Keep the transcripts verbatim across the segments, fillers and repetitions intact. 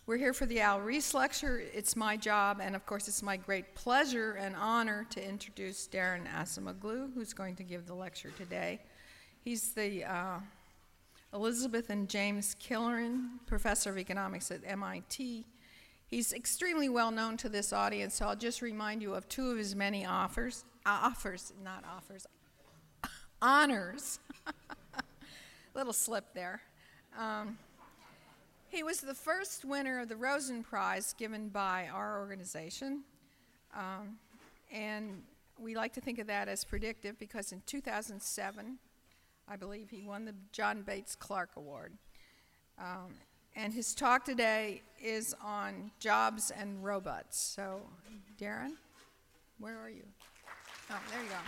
We're here for the Al Reese Lecture. It's my job, and of course it's my great pleasure and honor to introduce Daron Acemoglu, who's going to give the lecture today. He's the uh, Elizabeth and James Killoren Professor of Economics at M I T. He's extremely well known to this audience, so I'll just remind you of two of his many offers, uh, offers, not offers, honors. Little slip there. Um, he was the first winner of the Rosen Prize given by our organization, um, and we like to think of that as predictive because in two thousand seven, I believe he won the John Bates Clark Award. Um, and his talk today is on jobs and robots. So, Daron, where are you? Oh, there you go.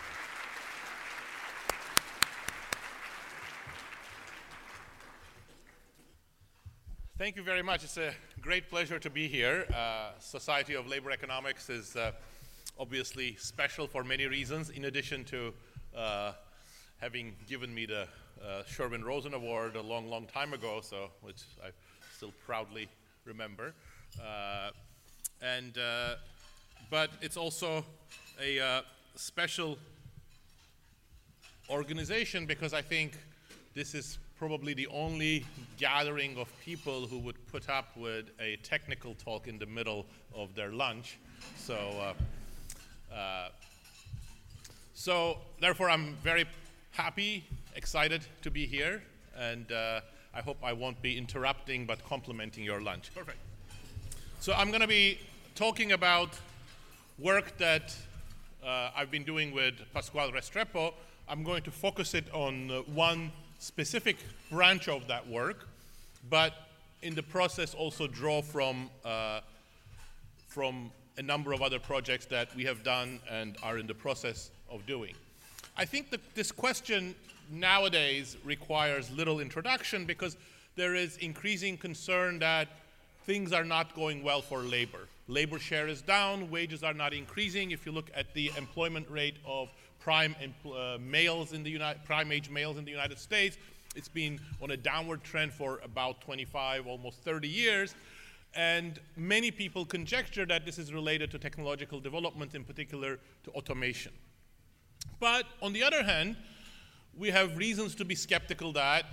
Thank you very much. It's a great pleasure to be here. Uh, Society of Labor Economics is uh, obviously special for many reasons, in addition to uh, having given me the uh, Sherwin Rosen Award a long, long time ago, so which I still proudly remember. Uh, and uh, but it's also a uh, special organization because I think this is probably the only gathering of people who would put up with a technical talk in the middle of their lunch. So, uh, uh, so therefore, I'm very happy, excited to be here, and uh, I hope I won't be interrupting but complimenting your lunch. Perfect. So I'm going to be talking about work that uh, I've been doing with Pascual Restrepo. I'm going to focus it on uh, one specific branch of that work, but in the process also draw from, uh, from a number of other projects that we have done and are in the process of doing. I think that this question nowadays requires little introduction because there is increasing concern that things are not going well for labor. Labor share is down, wages are not increasing. If you look at the employment rate of prime uh, males in the United, prime age males in the United States, it's been on a downward trend for about twenty-five, almost thirty years. And many people conjecture that this is related to technological development, in particular to automation. But on the other hand, we have reasons to be skeptical that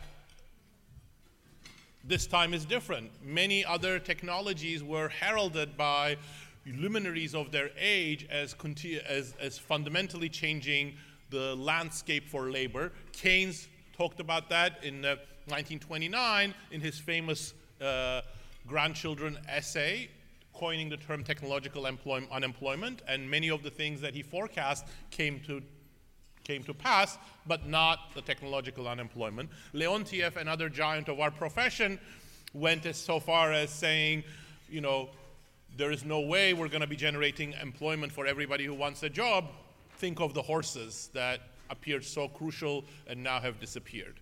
this time is different. Many other technologies were heralded by luminaries of their age as, as, as fundamentally changing the landscape for labor. Keynes talked about that in uh, nineteen twenty-nine in his famous uh, grandchildren essay, coining the term technological unemployment, and many of the things that he forecast came to came to pass, but not the technological unemployment. Leontiev, another giant of our profession, went as so far as saying, you know, there is no way we're going to be generating employment for everybody who wants a job. Think of the horses that appeared so crucial and now have disappeared.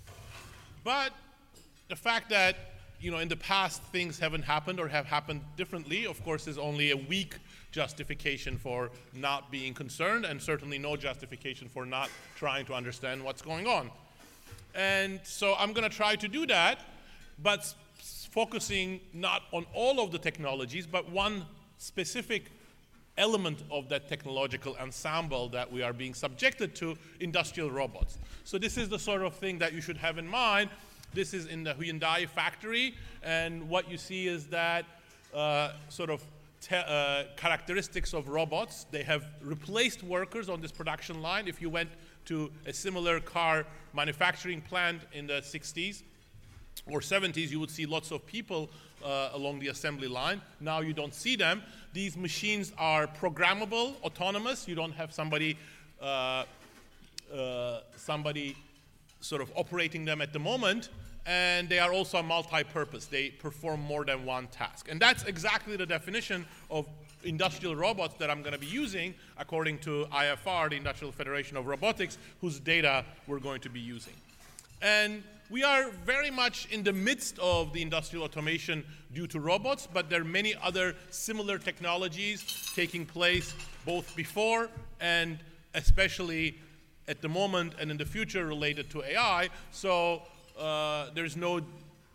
But the fact that, you know, in the past things haven't happened or have happened differently, of course, is only a weak justification for not being concerned, and certainly no justification for not trying to understand what's going on. And so I'm going to try to do that, but focusing not on all of the technologies, but one specific element of that technological ensemble that we are being subjected to, industrial robots. So this is the sort of thing that you should have in mind. This is in the Hyundai factory, and what you see is that uh, sort of te uh, characteristics of robots. They have replaced workers on this production line. If you went to a similar car manufacturing plant in the sixties or seventies, you would see lots of people uh, along the assembly line. Now you don't see them. These machines are programmable, autonomous. You don't have somebody, uh, uh, somebody sort of operating them at the moment. And they are also multi-purpose. They perform more than one task. And that's exactly the definition of industrial robots that I'm going to be using, according to I F R, the Industrial Federation of Robotics, whose data we're going to be using. And we are very much in the midst of the industrial automation due to robots, but there are many other similar technologies taking place both before and especially at the moment and in the future related to A I. So uh, there's no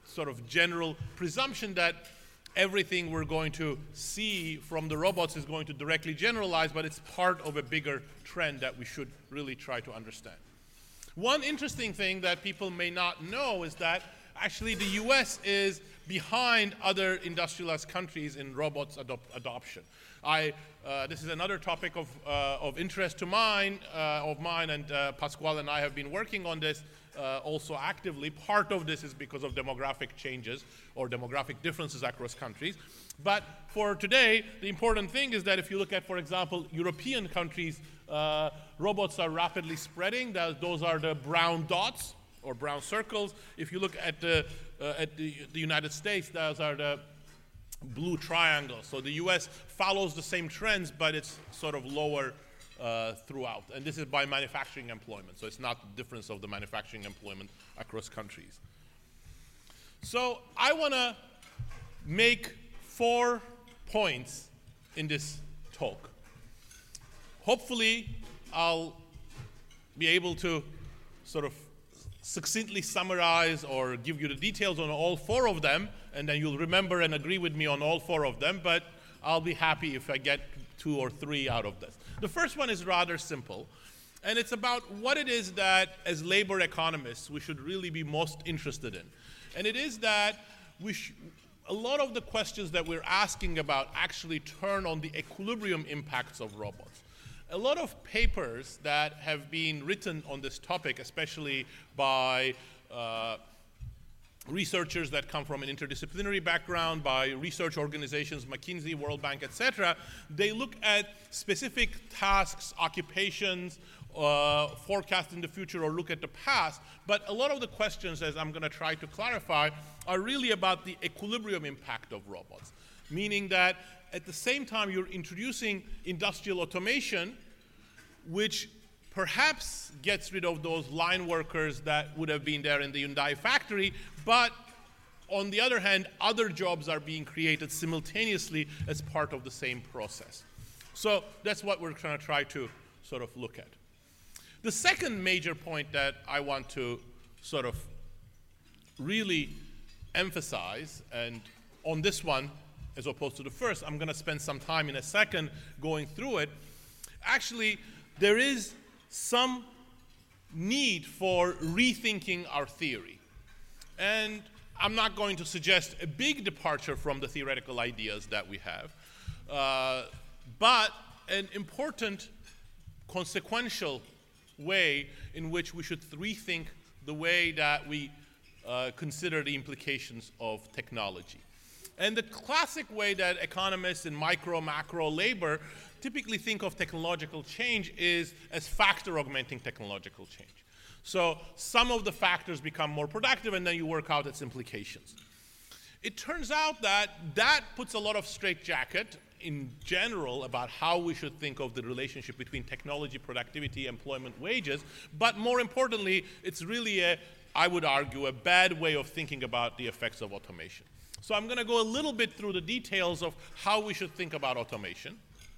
sort of general presumption that everything we're going to see from the robots is going to directly generalize, but it's part of a bigger trend that we should really try to understand. One interesting thing that people may not know is that actually the U S is behind other industrialized countries in robots adop adoption. I, uh, this is another topic of, uh, of interest to mine, uh, of mine, and uh, Pasquale and I have been working on this uh, also actively. Part of this is because of demographic changes or demographic differences across countries. But for today, the important thing is that if you look at, for example, European countries, uh, robots are rapidly spreading. That, those are the brown dots or brown circles. If you look at the, uh, at the, the United States, those are the blue triangles. So the U S follows the same trends, but it's sort of lower uh, throughout. And this is by manufacturing employment. So it's not the difference of the manufacturing employment across countries. So I want to make four points in this talk. Hopefully, I'll be able to sort of succinctly summarize or give you the details on all four of them, and then you'll remember and agree with me on all four of them, but I'll be happy if I get two or three out of this. The first one is rather simple, and it's about what it is that, as labor economists, we should really be most interested in. And it is that we sh a lot of the questions that we're asking about actually turn on the equilibrium impacts of robots. A lot of papers that have been written on this topic, especially by uh, researchers that come from an interdisciplinary background, by research organizations, McKinsey, World Bank, et cetera, they look at specific tasks, occupations, uh, forecast in the future, or look at the past. But a lot of the questions, as I'm going to try to clarify, are really about the equilibrium impact of robots, meaning that at the same time you're introducing industrial automation, which perhaps gets rid of those line workers that would have been there in the Hyundai factory, but on the other hand, other jobs are being created simultaneously as part of the same process. So that's what we're going to try to sort of look at. The second major point that I want to sort of really emphasize, and on this one, as opposed to the first, I'm going to spend some time in a second going through it. Actually, there is some need for rethinking our theory. And I'm not going to suggest a big departure from the theoretical ideas that we have, uh, but an important consequential way in which we should rethink the way that we uh, consider the implications of technology. And the classic way that economists in micro, macro labor typically think of technological change is as factor augmenting technological change. So some of the factors become more productive, and then you work out its implications. It turns out that that puts a lot of straitjacket in general about how we should think of the relationship between technology, productivity, employment, wages, but more importantly, it's really a, I would argue, a bad way of thinking about the effects of automation. So I'm going to go a little bit through the details of how we should think about automation.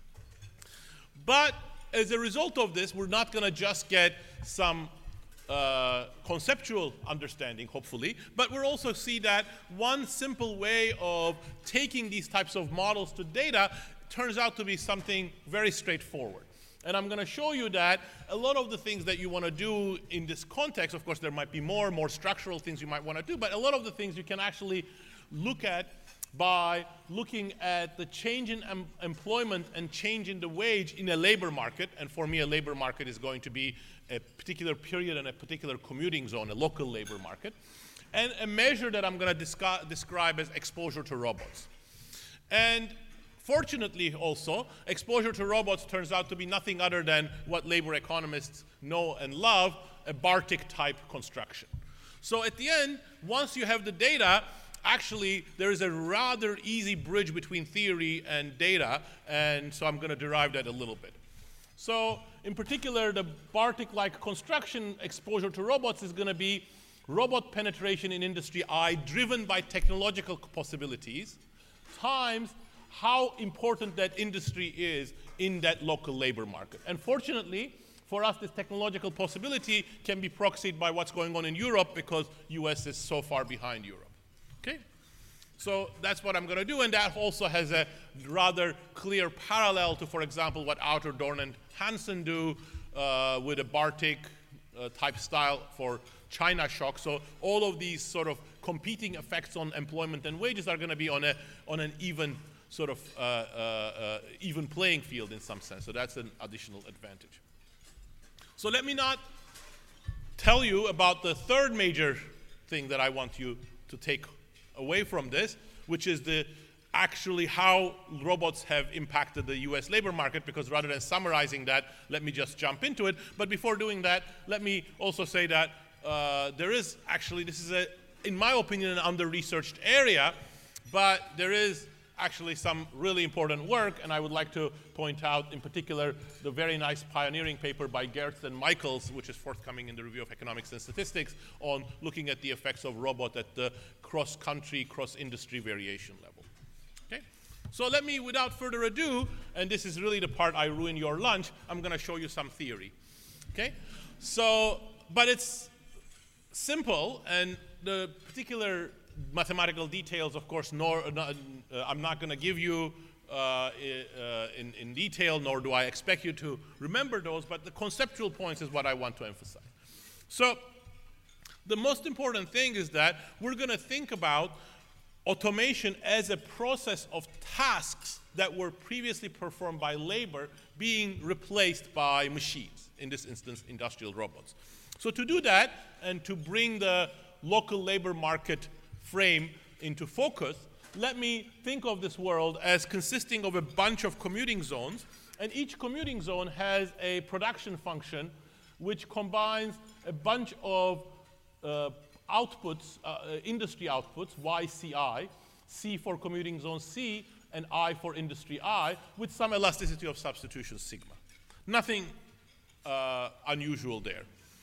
But as a result of this, we're not going to just get some uh, conceptual understanding, hopefully, but we'll also see that one simple way of taking these types of models to data turns out to be something very straightforward. And I'm going to show you that a lot of the things that you want to do in this context, of course, there might be more, more structural things you might want to do, but a lot of the things you can actually look at by looking at the change in em employment and change in the wage in a labor market. And for me, a labor market is going to be a particular period and a particular commuting zone, a local labor market. And a measure that I'm going to describe as exposure to robots. And fortunately also, exposure to robots turns out to be nothing other than what labor economists know and love, a Bartik type construction. So at the end, once you have the data, actually, there is a rather easy bridge between theory and data, and so I'm going to derive that a little bit. So, in particular, the Bartik-like construction exposure to robots is going to be robot penetration in industry I driven by technological possibilities times how important that industry is in that local labor market. And fortunately, for us, this technological possibility can be proxied by what's going on in Europe because U S is so far behind Europe. So that's what I'm going to do, and that also has a rather clear parallel to, for example, what Outer Dorn and Hansen do uh, with a Bartik uh, type style for China shock. So all of these sort of competing effects on employment and wages are going to be on a on an even sort of uh, uh, uh, even playing field in some sense. So that's an additional advantage. So let me not tell you about the third major thing that I want you to take away from this, which is the actually how robots have impacted the U S labor market, because rather than summarizing that, let me just jump into it. But before doing that, let me also say that uh, there is actually, this is a, in my opinion, an under-researched area, but there is actually some really important work, and I would like to point out in particular the very nice pioneering paper by Gertz and Michaels, which is forthcoming in the Review of Economics and Statistics, on looking at the effects of robot at the cross-country, cross-industry variation level. Okay? So let me, without further ado, and this is really the part I ruin your lunch, I'm going to show you some theory. Okay? So, but it's simple, and the particular mathematical details, of course, nor, uh, I'm not going to give you uh, uh, in, in detail, nor do I expect you to remember those, but the conceptual points is what I want to emphasize. So the most important thing is that we're going to think about automation as a process of tasks that were previously performed by labor being replaced by machines, in this instance, industrial robots. So to do that, and to bring the local labor market frame into focus, let me think of this world as consisting of a bunch of commuting zones, and each commuting zone has a production function which combines a bunch of uh, outputs, uh, industry outputs, Y C I, C for commuting zone C, and I for industry I, with some elasticity of substitution sigma. Nothing uh, unusual there.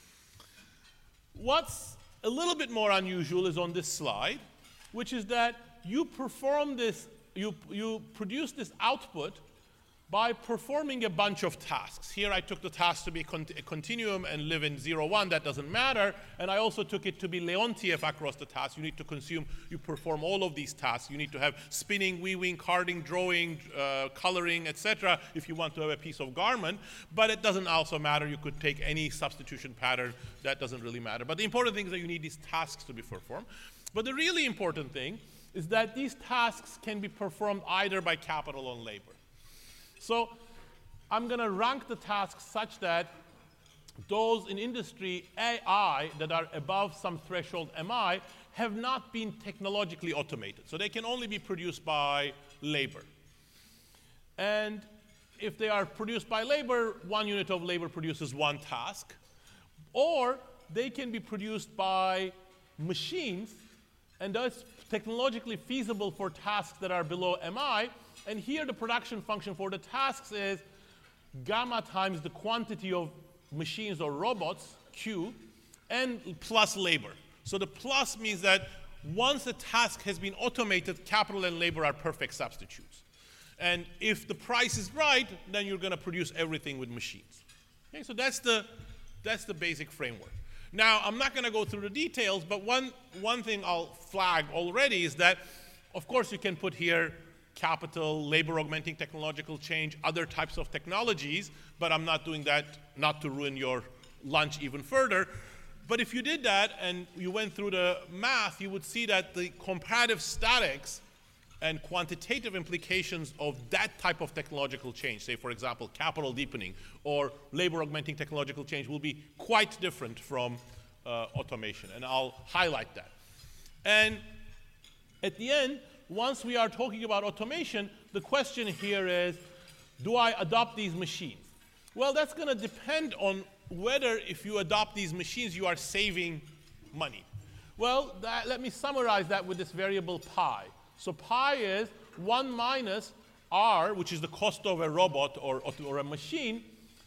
What's a little bit more unusual is on this slide, which is that you perform this, you, you produce this output by performing a bunch of tasks. Here I took the task to be con a continuum and live in zero, one, that doesn't matter. And I also took it to be Leontief across the task. You need to consume, you perform all of these tasks. You need to have spinning, weaving, carding, drawing, uh, coloring, et cetera, if you want to have a piece of garment. But it doesn't also matter. You could take any substitution pattern. That doesn't really matter. But the important thing is that you need these tasks to be performed. But the really important thing is that these tasks can be performed either by capital or labor. So I'm going to rank the tasks such that those in industry A I that are above some threshold M I have not been technologically automated. So they can only be produced by labor. And if they are produced by labor, one unit of labor produces one task. Or they can be produced by machines, and that's technologically feasible for tasks that are below M I. And here the production function for the tasks is gamma times the quantity of machines or robots, Q, and plus labor. So the plus means that once a task has been automated, capital and labor are perfect substitutes. And if the price is right, then you're going to produce everything with machines. Okay, so that's the, that's the basic framework. Now, I'm not going to go through the details, but one, one thing I'll flag already is that, of course, you can put here capital, labor augmenting technological change, other types of technologies, but I'm not doing that not to ruin your lunch even further. But if you did that and you went through the math, you would see that the comparative statics and quantitative implications of that type of technological change, say, for example, capital deepening or labor augmenting technological change, will be quite different from uh, automation, and I'll highlight that. And at the end, once we are talking about automation, the question here is, do I adopt these machines? Well, that's going to depend on whether, if you adopt these machines, you are saving money. Well, that, let me summarize that with this variable pi. So pi is one minus r, which is the cost of a robot or, or a machine,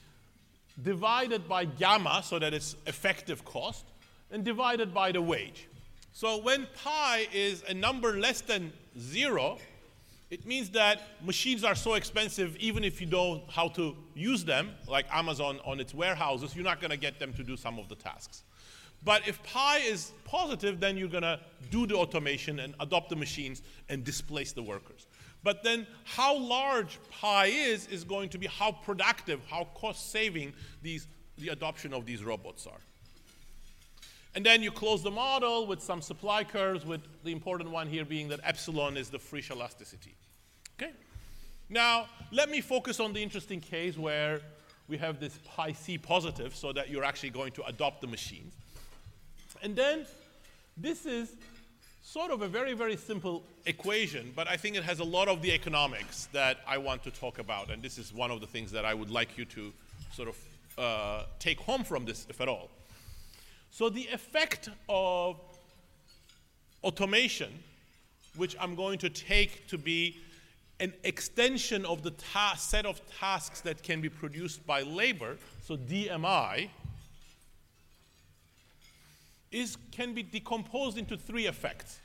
divided by gamma, so that it's effective cost, and divided by the wage. So when pi is a number less than zero, it means that machines are so expensive, even if you know how to use them, like Amazon on its warehouses, you're not going to get them to do some of the tasks. But if pi is positive, then you're going to do the automation and adopt the machines and displace the workers. But then how large pi is, is going to be how productive, how cost-saving these, the adoption of these robots are. And then you close the model with some supply curves, with the important one here being that epsilon is the Frisch elasticity. Okay? Now, let me focus on the interesting case where we have this pi c positive, so that you're actually going to adopt the machines. And then this is sort of a very, very simple equation, but I think it has a lot of the economics that I want to talk about. And this is one of the things that I would like you to sort of uh, take home from this, if at all. So the effect of automation, which I'm going to take to be an extension of the set of tasks that can be produced by labor, so D M I, is, can be decomposed into three effects.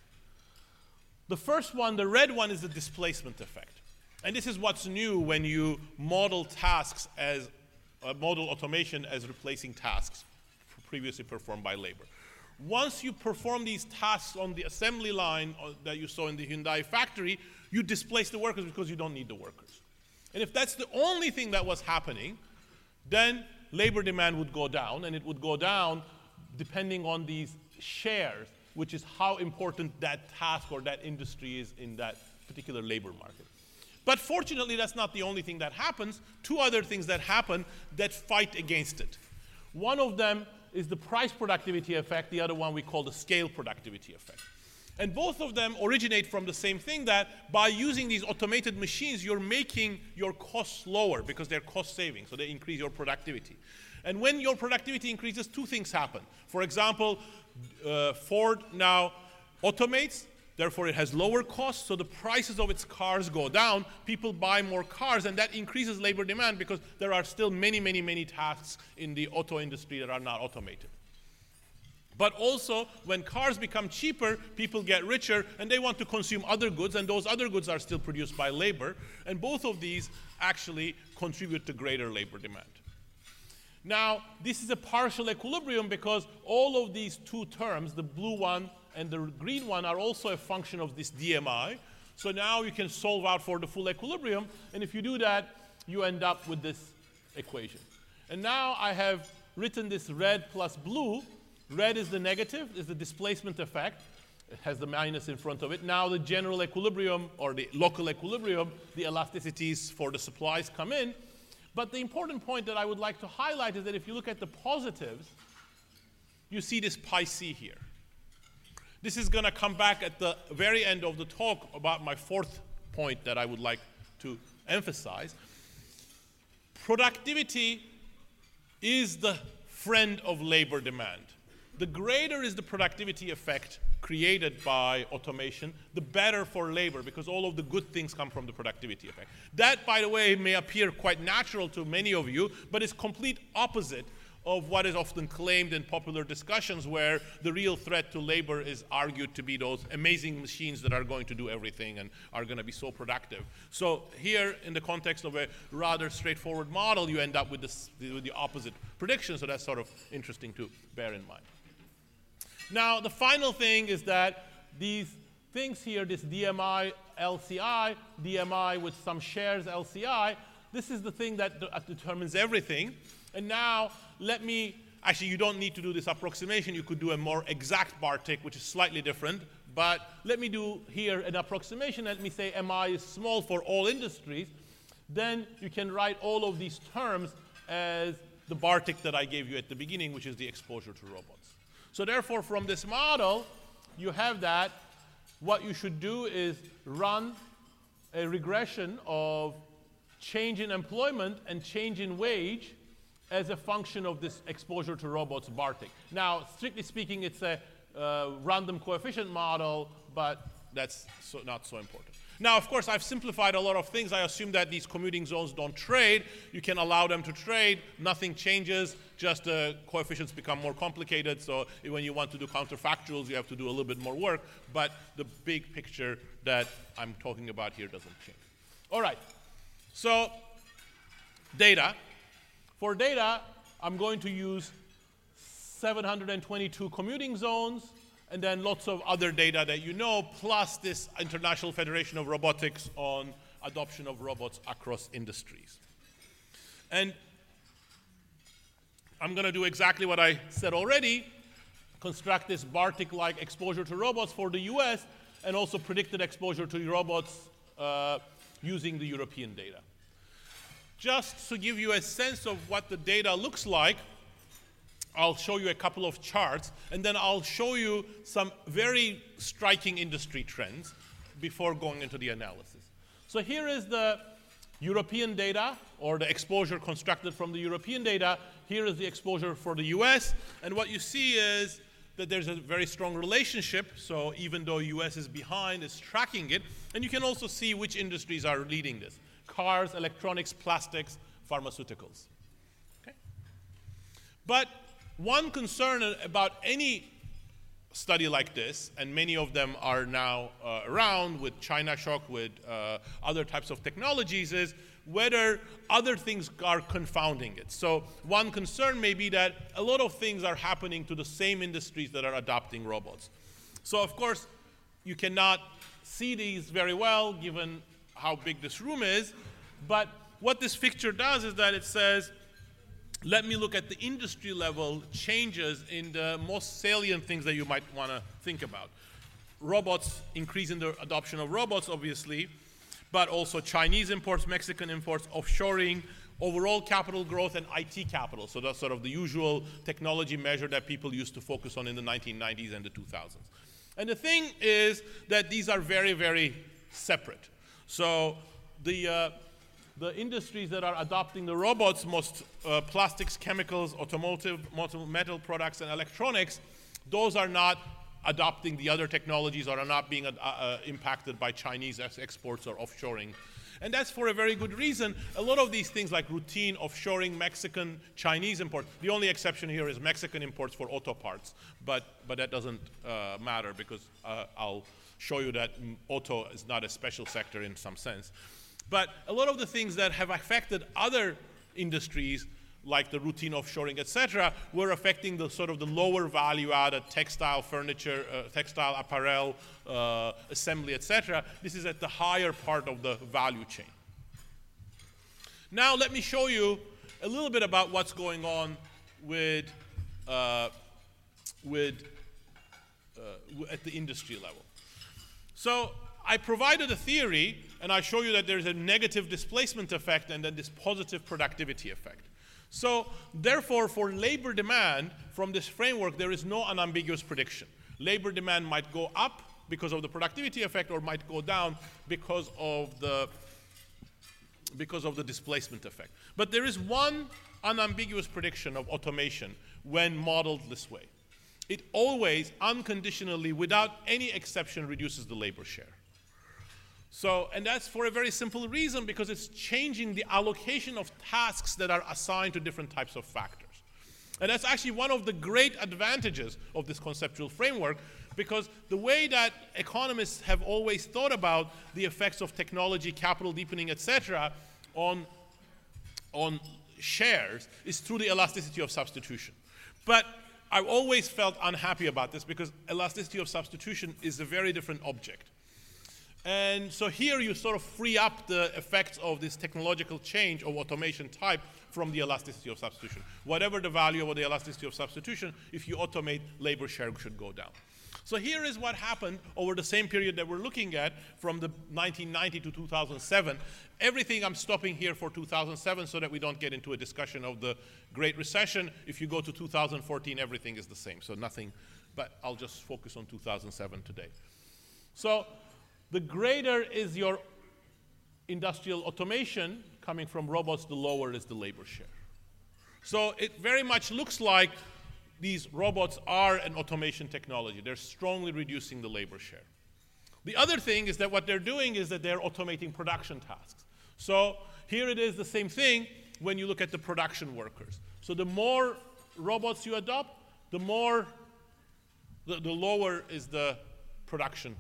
The first one, the red one, is the displacement effect. And this is what's new when you model tasks as, uh, model automation as replacing tasks previously performed by labor. Once you perform these tasks on the assembly line that you saw in the Hyundai factory, you displace the workers because you don't need the workers. And if that's the only thing that was happening, then labor demand would go down, and it would go down depending on these shares, which is how important that task or that industry is in that particular labor market. But fortunately, that's not the only thing that happens. Two other things that happen that fight against it. One of them is the price productivity effect. The other one we call the scale productivity effect. And both of them originate from the same thing, that by using these automated machines, you're making your costs lower because they're cost saving, so they increase your productivity. And when your productivity increases, two things happen. For example, uh, Ford now automates, therefore it has lower costs, so the prices of its cars go down, people buy more cars, and that increases labor demand because there are still many, many, many tasks in the auto industry that are not automated. But also, when cars become cheaper, people get richer, and they want to consume other goods, and those other goods are still produced by labor, and both of these actually contribute to greater labor demand. Now, this is a partial equilibrium because all of these two terms, the blue one and the green one, are also a function of this D M I. So now you can solve out for the full equilibrium, and if you do that, you end up with this equation. And now I have written this red plus blue. Red is the negative, is the displacement effect. It has the minus in front of it. Now the general equilibrium, or the local equilibrium, the elasticities for the supplies come in. But the important point that I would like to highlight is that if you look at the positives, you see this pi c here. This is going to come back at the very end of the talk about my fourth point that I would like to emphasize. Productivity is the friend of labor demand. The greater is the productivity effect created by automation, the better for labor, because all of the good things come from the productivity effect. That, by the way, may appear quite natural to many of you, but it's complete opposite of what is often claimed in popular discussions, where the real threat to labor is argued to be those amazing machines that are going to do everything and are going to be so productive. So here, in the context of a rather straightforward model, you end up with, this, with the opposite prediction, so that's sort of interesting to bear in mind. Now, the final thing is that these things here, this D M I, L C I, D M I with some shares L C I, this is the thing that de determines everything. And now, let me, actually you don't need to do this approximation, you could do a more exact Bartik, which is slightly different, but let me do here an approximation. Let me say M I is small for all industries. Then you can write all of these terms as the Bartik that I gave you at the beginning, which is the exposure to robots. So therefore, from this model, you have that. What you should do is run a regression of change in employment and change in wage as a function of this exposure to robots Bartik. Now, strictly speaking, it's a uh, random coefficient model, but that's so, not so important. Now, of course, I've simplified a lot of things. I assume that these commuting zones don't trade. You can allow them to trade. Nothing changes. Just the uh, coefficients become more complicated. So when you want to do counterfactuals, you have to do a little bit more work. But the big picture that I'm talking about here doesn't change. All right. So data. For data, I'm going to use seven hundred twenty-two commuting zones, and then lots of other data that you know, plus this International Federation of Robotics on adoption of robots across industries. And I'm going to do exactly what I said already, construct this Bartik-like exposure to robots for the U S, and also predicted exposure to robots uh, using the European data. Just to give you a sense of what the data looks like, I'll show you a couple of charts, and then I'll show you some very striking industry trends before going into the analysis. So here is the European data, or the exposure constructed from the European data. Here is the exposure for the U S, and what you see is that there's a very strong relationship, so even though U S is behind, it's tracking it, and you can also see which industries are leading this. Cars, electronics, plastics, pharmaceuticals. Okay? But one concern about any study like this, and many of them are now uh, around with China Shock, with uh, other types of technologies, is whether other things are confounding it. So one concern may be that a lot of things are happening to the same industries that are adopting robots. So of course, you cannot see these very well given how big this room is, but what this picture does is that it says, let me look at the industry level changes in the most salient things that you might want to think about. Robots, increasing the adoption of robots, obviously, but also Chinese imports, Mexican imports, offshoring, overall capital growth, and I T capital. So that's sort of the usual technology measure that people used to focus on in the nineteen nineties and the two thousands. And the thing is that these are very, very separate. So the uh, The industries that are adopting the robots, most uh, plastics, chemicals, automotive, metal products, and electronics, those are not adopting the other technologies or are not being uh, uh, impacted by Chinese exports or offshoring. And that's for a very good reason. A lot of these things like routine, offshoring, Mexican, Chinese imports, the only exception here is Mexican imports for auto parts, but, but that doesn't uh, matter because uh, I'll show you that auto is not a special sector in some sense. But a lot of the things that have affected other industries, like the routine offshoring, et cetera, were affecting the sort of the lower value-added textile, furniture, uh, textile apparel, uh, assembly, et cetera. This is at the higher part of the value chain. Now let me show you a little bit about what's going on with, uh, with uh, at the industry level. So I provided a theory, and I show you that there's a negative displacement effect and then this positive productivity effect. So therefore, for labor demand from this framework, there is no unambiguous prediction. Labor demand might go up because of the productivity effect or might go down because of the, because of the displacement effect. But there is one unambiguous prediction of automation when modeled this way. It always, unconditionally, without any exception, reduces the labor share. So, and that's for a very simple reason, because it's changing the allocation of tasks that are assigned to different types of factors. And that's actually one of the great advantages of this conceptual framework, because the way that economists have always thought about the effects of technology, capital deepening, et cetera, on, on shares is through the elasticity of substitution. But I've always felt unhappy about this because elasticity of substitution is a very different object. And so here you sort of free up the effects of this technological change of automation type from the elasticity of substitution. Whatever the value of the elasticity of substitution, if you automate, labor share should go down. So here is what happened over the same period that we're looking at from the nineteen ninety to two thousand seven. Everything I'm stopping here for two thousand seven so that we don't get into a discussion of the Great Recession. If you go to two thousand fourteen, everything is the same, so nothing, but I'll just focus on two thousand seven today. So the greater is your industrial automation coming from robots, the lower is the labor share. So it very much looks like these robots are an automation technology. They're strongly reducing the labor share. The other thing is that what they're doing is that they're automating production tasks. So here it is the same thing when you look at the production workers. So the more robots you adopt, the more, the, the lower is the production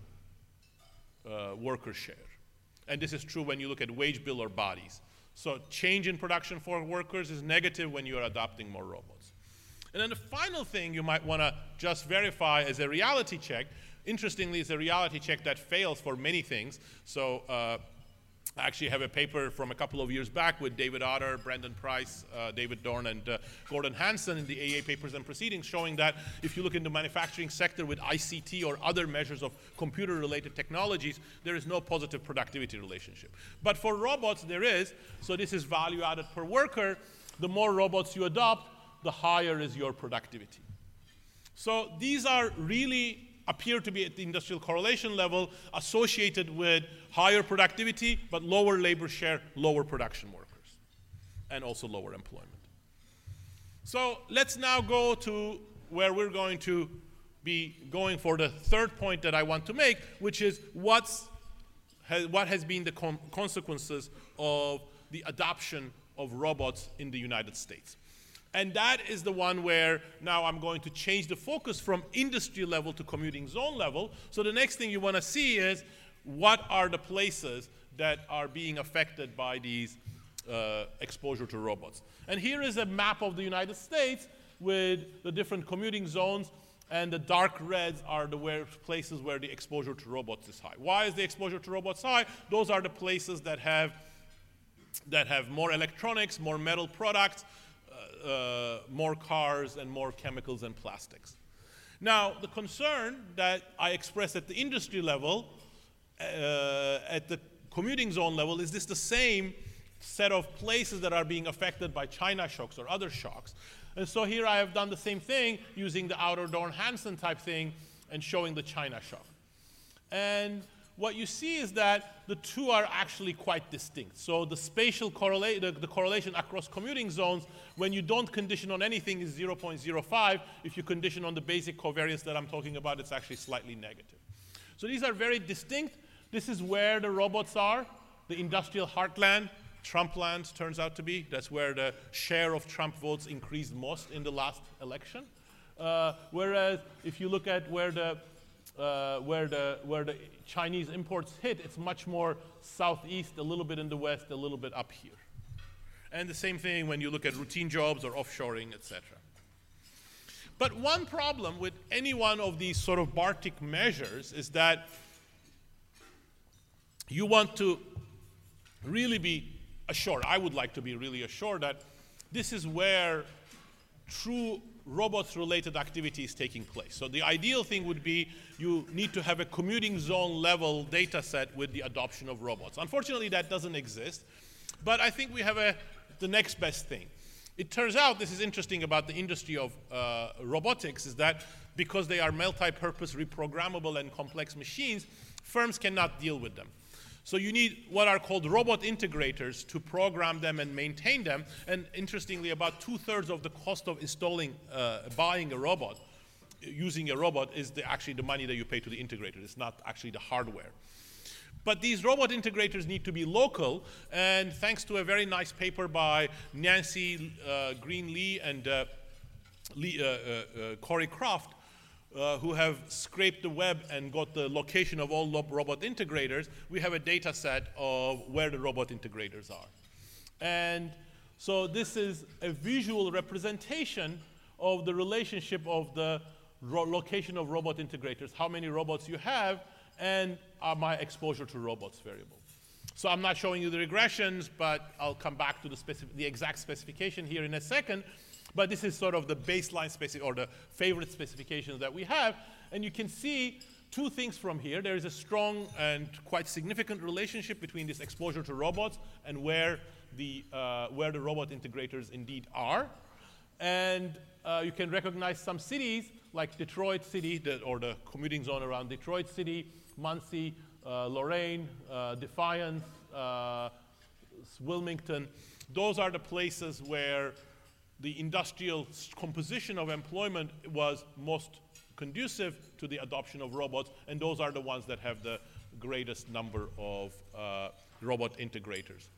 Uh, worker share. And this is true when you look at wage bill or bodies. So change in production for workers is negative when you are adopting more robots. And then the final thing you might want to just verify as a reality check, interestingly, it's a reality check that fails for many things. So uh, I actually have a paper from a couple of years back with David Otter, Brendan Price, uh, David Dorn, and uh, Gordon Hanson in the A A Papers and Proceedings, showing that if you look in the manufacturing sector with I C T or other measures of computer-related technologies, there is no positive productivity relationship. But for robots, there is. So this is value added per worker. The more robots you adopt, the higher is your productivity. So these are really appear to be at the industrial correlation level associated with higher productivity, but lower labor share, lower production workers, and also lower employment. So let's now go to where we're going to be going for the third point that I want to make, which is what's, has, what has been the con consequences of the adoption of robots in the United States. And that is the one where now I'm going to change the focus from industry level to commuting zone level. So the next thing you want to see is what are the places that are being affected by these uh, exposure to robots. And here is a map of the United States with the different commuting zones, and the dark reds are the where places where the exposure to robots is high. Why is the exposure to robots high? Those are the places that have, that have more electronics, more metal products, Uh, more cars and more chemicals and plastics. Now, the concern that I express at the industry level, uh, at the commuting zone level, is this the same set of places that are being affected by China shocks or other shocks? And so here I have done the same thing using the Outer Dorn-Hanson type thing and showing the China shock. And what you see is that the two are actually quite distinct. So the spatial correlate, the, the correlation across commuting zones, when you don't condition on anything, is zero point zero five. If you condition on the basic covariance that I'm talking about, it's actually slightly negative. So these are very distinct. This is where the robots are, the industrial heartland. Trumpland turns out to be. That's where the share of Trump votes increased most in the last election. Uh, whereas if you look at where the Uh, where, the, where the Chinese imports hit, it's much more southeast, a little bit in the west, a little bit up here. And the same thing when you look at routine jobs or offshoring, et cetera. But one problem with any one of these sort of Bartik measures is that you want to really be assured, I would like to be really assured that this is where true robots-related activity is taking place. So the ideal thing would be you need to have a commuting zone level data set with the adoption of robots. Unfortunately, that doesn't exist, but I think we have a, the next best thing. It turns out, this is interesting about the industry of uh, robotics, is that because they are multi-purpose, reprogrammable, and complex machines, firms cannot deal with them. So you need what are called robot integrators to program them and maintain them. And interestingly, about two-thirds of the cost of installing, uh, buying a robot, using a robot, is the, actually the money that you pay to the integrator. It's not actually the hardware. But these robot integrators need to be local. And thanks to a very nice paper by Nancy uh, Green-Lee and uh, Lee, uh, uh, uh, Corey Croft, Uh, who have scraped the web and got the location of all robot integrators, we have a data set of where the robot integrators are. And so this is a visual representation of the relationship of the location of robot integrators, how many robots you have, and uh, my exposure to robots variable. So I'm not showing you the regressions, but I'll come back to the, specific, the exact specification here in a second. But this is sort of the baseline specific or the favorite specifications that we have. And you can see two things from here. There is a strong and quite significant relationship between this exposure to robots and where the, uh, where the robot integrators indeed are. And uh, you can recognize some cities like Detroit City, the, or the commuting zone around Detroit City, Muncie, uh, Lorain, uh, Defiance, uh, Wilmington. Those are the places where the industrial composition of employment was most conducive to the adoption of robots, and those are the ones that have the greatest number of uh, robot integrators.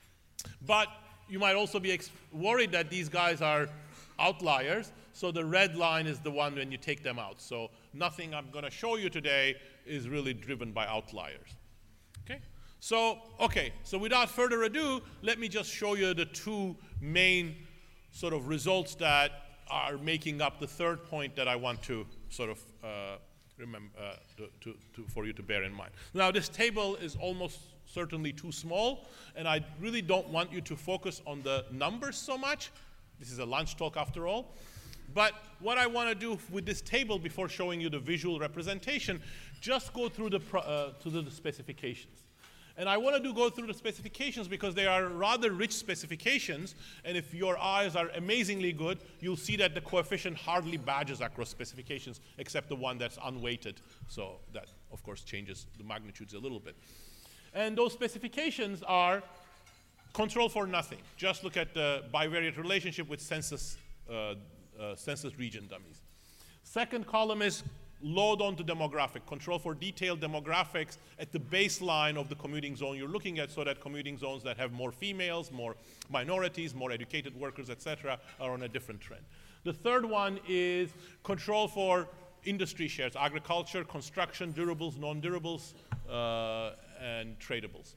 But you might also be worried that these guys are outliers, so the red line is the one when you take them out. So nothing I'm going to show you today is really driven by outliers. Okay? So, okay, so without further ado, let me just show you the two main sort of results that are making up the third point that I want to sort of uh, remember uh, to, to, to, for you to bear in mind. Now, this table is almost certainly too small, and I really don't want you to focus on the numbers so much. This is a lunch talk after all. But what I want to do with this table before showing you the visual representation, just go through the, pro uh, to the, the specifications. And I want to do go through the specifications because they are rather rich specifications, and if your eyes are amazingly good, you'll see that the coefficient hardly badges across specifications except the one that's unweighted. So that, of course, changes the magnitudes a little bit. And those specifications are control for nothing. Just look at the bivariate relationship with census, uh, uh, census region dummies. Second column is load onto demographic, control for detailed demographics at the baseline of the commuting zone you're looking at, so that commuting zones that have more females, more minorities, more educated workers, et cetera, are on a different trend. The third one is control for industry shares, agriculture, construction, durables, non-durables, uh, and tradables.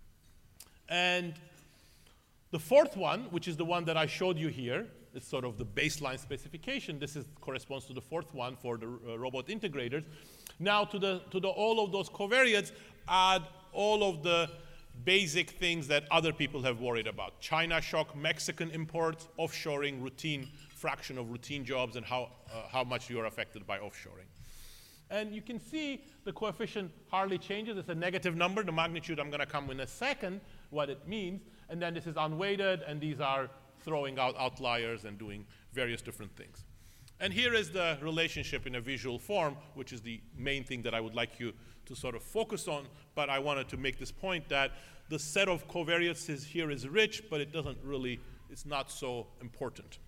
And the fourth one, which is the one that I showed you here, is sort of the baseline specification. This is, corresponds to the fourth one for the uh, robot integrators. Now to, the, to the, all of those covariates, add all of the basic things that other people have worried about. China shock, Mexican imports, offshoring, routine, fraction of routine jobs, and how, uh, how much you are affected by offshoring. And you can see the coefficient hardly changes. It's a negative number. The magnitude I'm going to come in a second, what it means. And then this is unweighted, and these are throwing out outliers and doing various different things. And here is the relationship in a visual form, which is the main thing that I would like you to sort of focus on. But I wanted to make this point that the set of covariates is here is rich, but it doesn't really, it's not so important.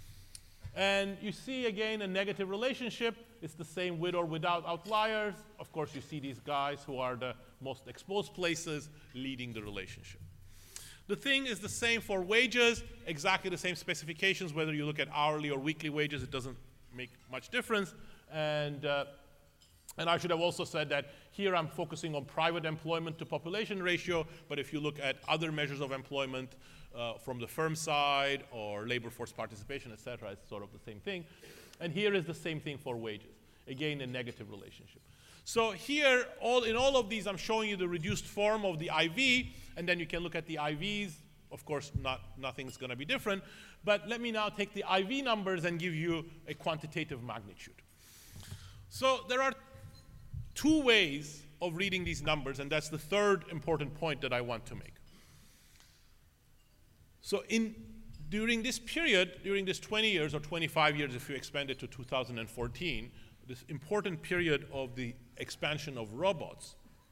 And you see, again, a negative relationship. It's the same with or without outliers. Of course, you see these guys who are the most exposed places leading the relationship. The thing is the same for wages, exactly the same specifications, whether you look at hourly or weekly wages, it doesn't make much difference. And, uh, and I should have also said that here I'm focusing on private employment to population ratio, but if you look at other measures of employment uh, from the firm side or labor force participation, et cetera, it's sort of the same thing. And here is the same thing for wages. Again, a negative relationship. So here, all, in all of these, I'm showing you the reduced form of the I V, and then you can look at the I Vs. Of course, not, nothing's going to be different. But let me now take the I V numbers and give you a quantitative magnitude. So there are two ways of reading these numbers, and that's the third important point that I want to make. So in, during this period, during this twenty years or twenty-five years if you expand it to two thousand fourteen, this important period of the expansion of robots,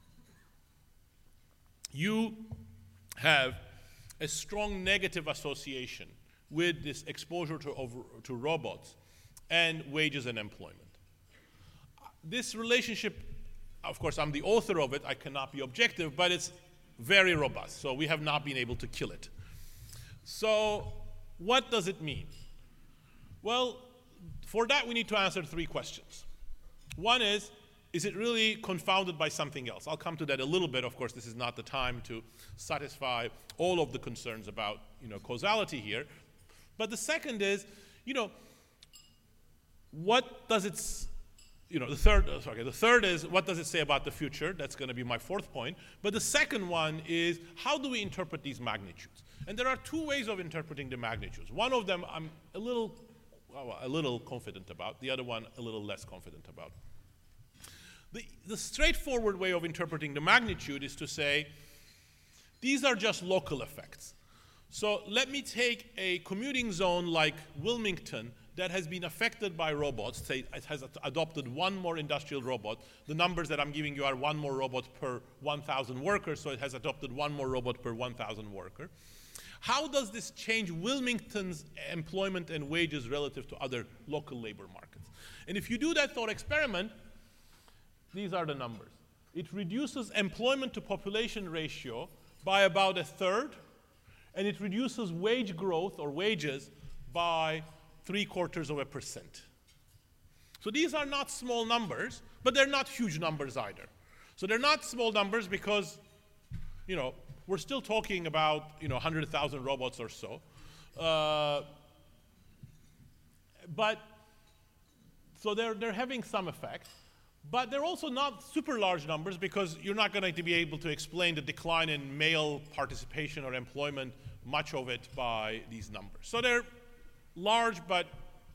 you have a strong negative association with this exposure to, over, to robots and wages and employment. This relationship, of course, I'm the author of it, I cannot be objective, but it's very robust, so we have not been able to kill it. So what does it mean? Well, for that we need to answer three questions. One is, is it really confounded by something else? I'll come to that a little bit. Of course, this is not the time to satisfy all of the concerns about, you know, causality here. But the second is, you know, what does it, you know, the third, uh, sorry, the third is, what does it say about the future? That's going to be my fourth point. But the second one is, how do we interpret these magnitudes? And there are two ways of interpreting the magnitudes. One of them I'm a little, well, a little confident about. The other one a little less confident about. The, the straightforward way of interpreting the magnitude is to say, these are just local effects. So let me take a commuting zone like Wilmington that has been affected by robots, say it has adopted one more industrial robot. The numbers that I'm giving you are one more robot per one thousand workers, so it has adopted one more robot per one thousand worker. How does this change Wilmington's employment and wages relative to other local labor markets? And if you do that thought experiment, these are the numbers. It reduces employment to population ratio by about a third, and it reduces wage growth or wages by three quarters of a percent. So these are not small numbers, but they're not huge numbers either. So they're not small numbers because, you know, we're still talking about, you know, one hundred thousand robots or so. Uh, but so they're, they're having some effect. But they're also not super large numbers because you're not going to be able to explain the decline in male participation or employment, much of it, by these numbers. So they're large, but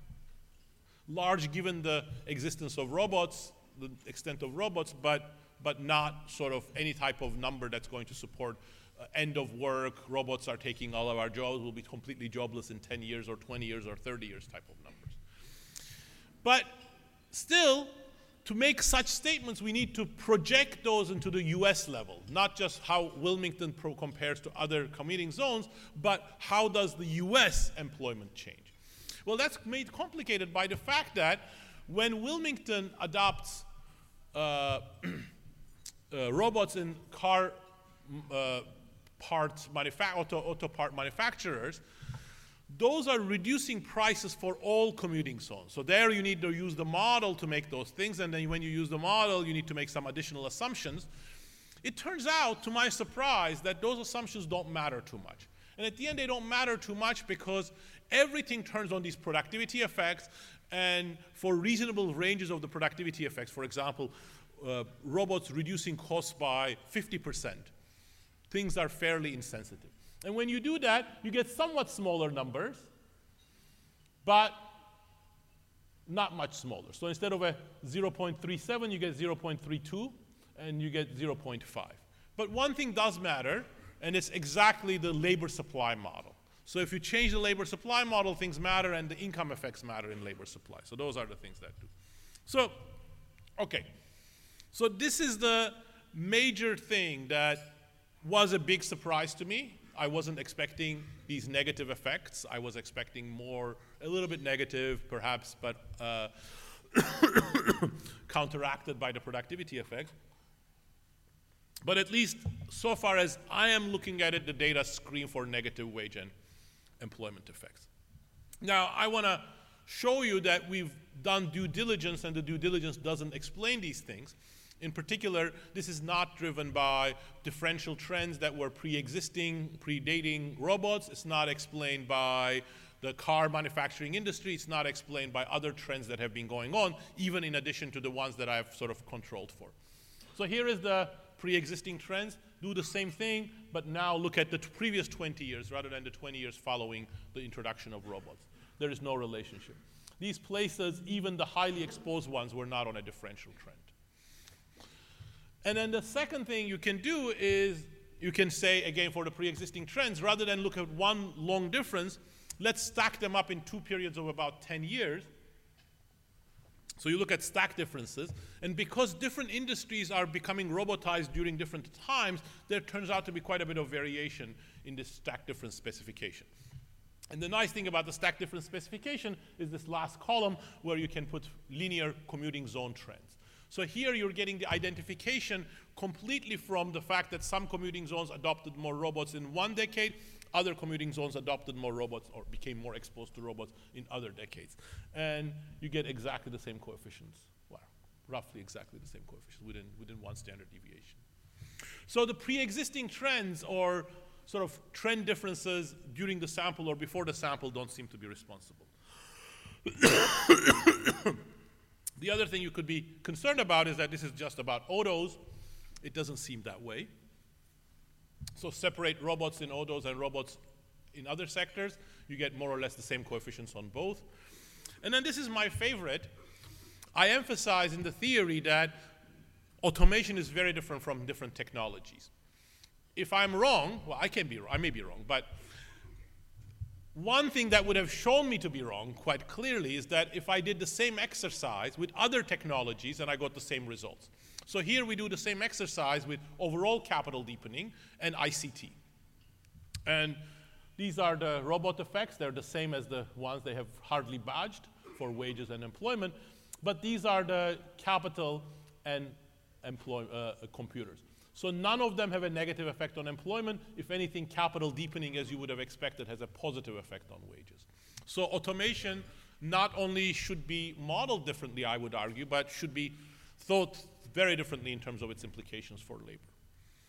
large given the existence of robots, the extent of robots, but, but not sort of any type of number that's going to support uh, end of work, robots are taking all of our jobs, we'll be completely jobless in ten years or twenty years or thirty years type of numbers. But still, to make such statements, we need to project those into the U S level, not just how Wilmington pro compares to other commuting zones, but how does the U S employment change? Well, that's made complicated by the fact that when Wilmington adopts uh, uh, robots in car uh, parts, manufa auto, auto part manufacturers, those are reducing prices for all commuting zones. So there you need to use the model to make those things, and then when you use the model, you need to make some additional assumptions. It turns out, to my surprise, that those assumptions don't matter too much. And at the end, they don't matter too much because everything turns on these productivity effects, and for reasonable ranges of the productivity effects, for example, uh, robots reducing costs by fifty percent, things are fairly insensitive. And when you do that, you get somewhat smaller numbers, but not much smaller. So instead of a zero point three seven, you get zero point three two, and you get zero point five. But one thing does matter, and it's exactly the labor supply model. So if you change the labor supply model, things matter, and the income effects matter in labor supply. So those are the things that do. So, okay. So this is the major thing that was a big surprise to me. I wasn't expecting these negative effects. I was expecting more, a little bit negative, perhaps, but uh, counteracted by the productivity effect. But at least so far as I am looking at it, the data screen for negative wage and employment effects. Now, I want to show you that we've done due diligence, and the due diligence doesn't explain these things. In particular, this is not driven by differential trends that were pre-existing, predating robots. It's not explained by the car manufacturing industry. It's not explained by other trends that have been going on, even in addition to the ones that I've sort of controlled for. So here is the pre-existing trends. Do the same thing, but now look at the previous twenty years rather than the twenty years following the introduction of robots. There is no relationship. These places, even the highly exposed ones, were not on a differential trend. And then the second thing you can do is you can say, again, for the pre-existing trends, rather than look at one long difference, let's stack them up in two periods of about ten years. So you look at stack differences, and because different industries are becoming robotized during different times, there turns out to be quite a bit of variation in this stack difference specification. And the nice thing about the stack difference specification is this last column where you can put linear commuting zone trends. So here you're getting the identification completely from the fact that some commuting zones adopted more robots in one decade, other commuting zones adopted more robots or became more exposed to robots in other decades. And you get exactly the same coefficients, well, roughly exactly the same coefficients within, within one standard deviation. So the pre-existing trends or sort of trend differences during the sample or before the sample don't seem to be responsible. The other thing you could be concerned about is that this is just about autos. It doesn't seem that way. So separate robots in autos and robots in other sectors. You get more or less the same coefficients on both. And then this is my favorite. I emphasize in the theory that automation is very different from different technologies. If I'm wrong, well, I can be wrong, I may be wrong, but one thing that would have shown me to be wrong quite clearly is that if I did the same exercise with other technologies and I got the same results. So here we do the same exercise with overall capital deepening and I C T. And these are the robot effects. They're the same as the ones they have hardly badged for wages and employment. But these are the capital and employ, uh, computers. So none of them have a negative effect on employment. If anything, capital deepening, as you would have expected, has a positive effect on wages. So automation not only should be modeled differently, I would argue, but should be thought very differently in terms of its implications for labor.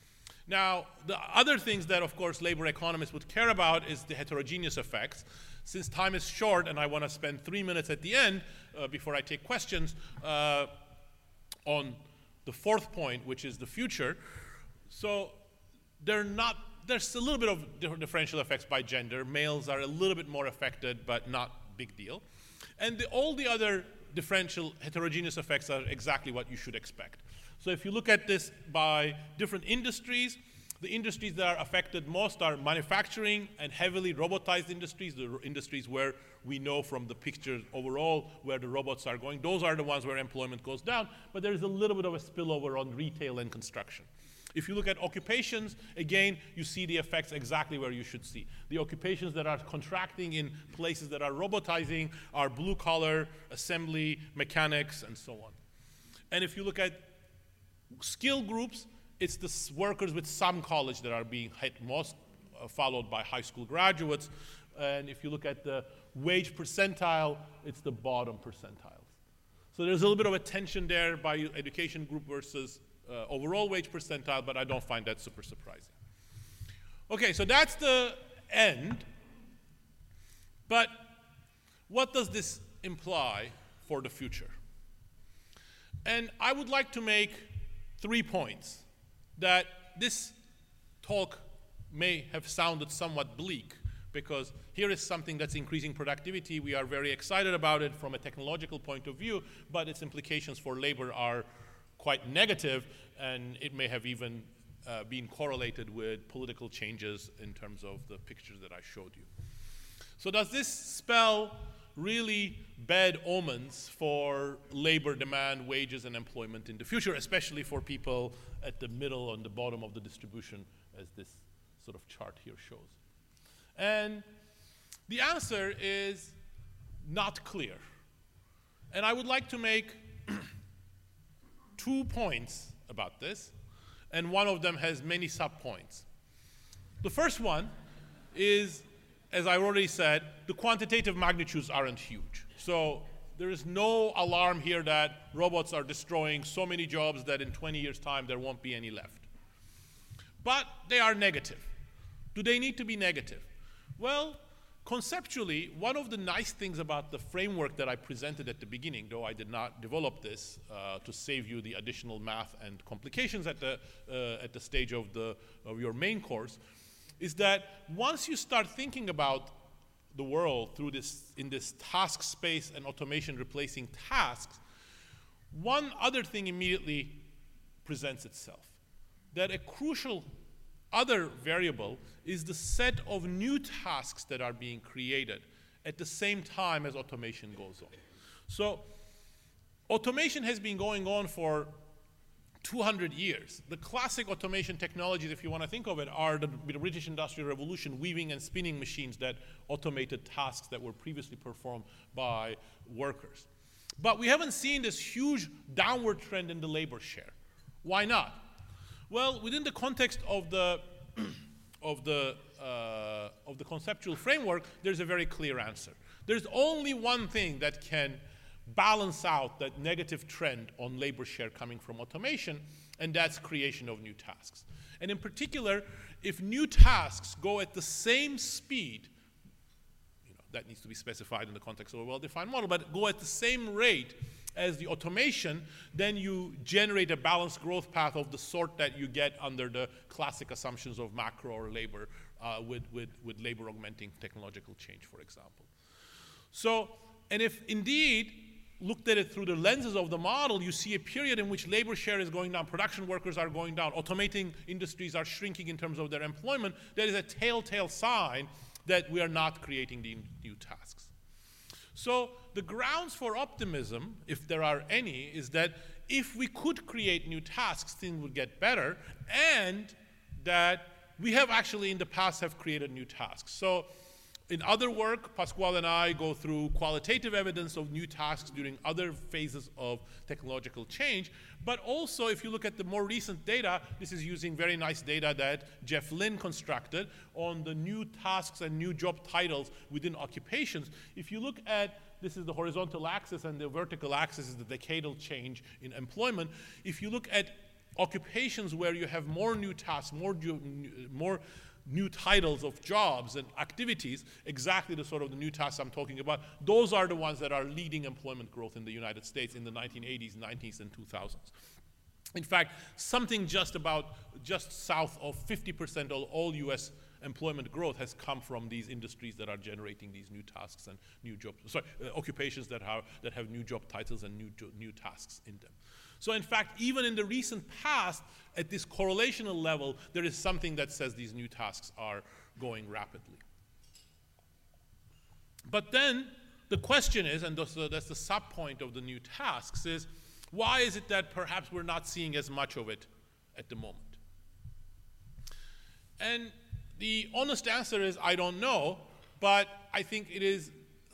Now, the other things that, of course, labor economists would care about is the heterogeneous effects. Since time is short and I want to spend three minutes at the end uh, before I take questions uh, on the fourth point, which is the future. So they're not, there's a little bit of differential effects by gender. Males are a little bit more affected, but not big deal. And the, all the other differential heterogeneous effects are exactly what you should expect. So if you look at this by different industries, the industries that are affected most are manufacturing and heavily robotized industries, the industries where we know from the pictures overall where the robots are going. Those are the ones where employment goes down, but there is a little bit of a spillover on retail and construction. If you look at occupations, again, you see the effects exactly where you should see. The occupations that are contracting in places that are robotizing are blue collar, assembly, mechanics, and so on. And if you look at skill groups, it's the workers with some college that are being hit most, uh, followed by high school graduates. And if you look at the wage percentile, it's the bottom percentiles. So there's a little bit of a tension there by education group versus uh, overall wage percentile, but I don't find that super surprising. Okay, so that's the end. But what does this imply for the future? And I would like to make three points that this talk may have sounded somewhat bleak, because here is something that's increasing productivity. We are very excited about it from a technological point of view, but its implications for labor are quite negative, and it may have even uh, been correlated with political changes in terms of the pictures that I showed you. So does this spell really bad omens for labor demand, wages, and employment in the future, especially for people at the middle and the bottom of the distribution, as this sort of chart here shows? And the answer is not clear. And I would like to make two points about this, and one of them has many sub-points. The first one is, as I already said, the quantitative magnitudes aren't huge. So there is no alarm here that robots are destroying so many jobs that in twenty years' time there won't be any left. But they are negative. Do they need to be negative? Well, conceptually, one of the nice things about the framework that I presented at the beginning, though I did not develop this uh, to save you the additional math and complications at the, uh, at the stage of, the, of your main course, is that once you start thinking about the world through this, in this task space and automation replacing tasks, one other thing immediately presents itself. That a crucial other variable is the set of new tasks that are being created at the same time as automation goes on. So automation has been going on for two hundred years. The classic automation technologies, if you want to think of it, are the British Industrial Revolution weaving and spinning machines that automated tasks that were previously performed by workers. But we haven't seen this huge downward trend in the labor share. Why not? Well, within the context of the, of the, uh, of the conceptual framework, there's a very clear answer. There's only one thing that can balance out that negative trend on labor share coming from automation, and that's creation of new tasks. And in particular, if new tasks go at the same speed, you know, that needs to be specified in the context of a well-defined model, but go at the same rate as the automation, then you generate a balanced growth path of the sort that you get under the classic assumptions of macro or labor uh, with, with, with labor augmenting technological change, for example. So, and if indeed looked at it through the lenses of the model, you see a period in which labor share is going down, production workers are going down, automating industries are shrinking in terms of their employment. That is a telltale sign that we are not creating the new tasks. So the grounds for optimism, if there are any, is that if we could create new tasks, things would get better, and that we have actually in the past have created new tasks. So in other work, Pasquale and I go through qualitative evidence of new tasks during other phases of technological change. But also, if you look at the more recent data, this is using very nice data that Jeff Lynn constructed on the new tasks and new job titles within occupations. If you look at, this is the horizontal axis, and the vertical axis is the decadal change in employment. If you look at occupations where you have more new tasks, more, more new titles of jobs and activities, exactly the sort of the new tasks I'm talking about, those are the ones that are leading employment growth in the United States in the nineteen eighties, nineties, and two thousands. In fact, something just about, just south of fifty percent of all U S employment growth has come from these industries that are generating these new tasks and new jobs, sorry, uh, occupations that have, that have new job titles and new, new tasks in them. So in fact, even in the recent past, at this correlational level, there is something that says these new tasks are going rapidly. But then the question is, and that's the, that's the sub-point of the new tasks, is why is it that perhaps we're not seeing as much of it at the moment? And the honest answer is, I don't know, but I think it is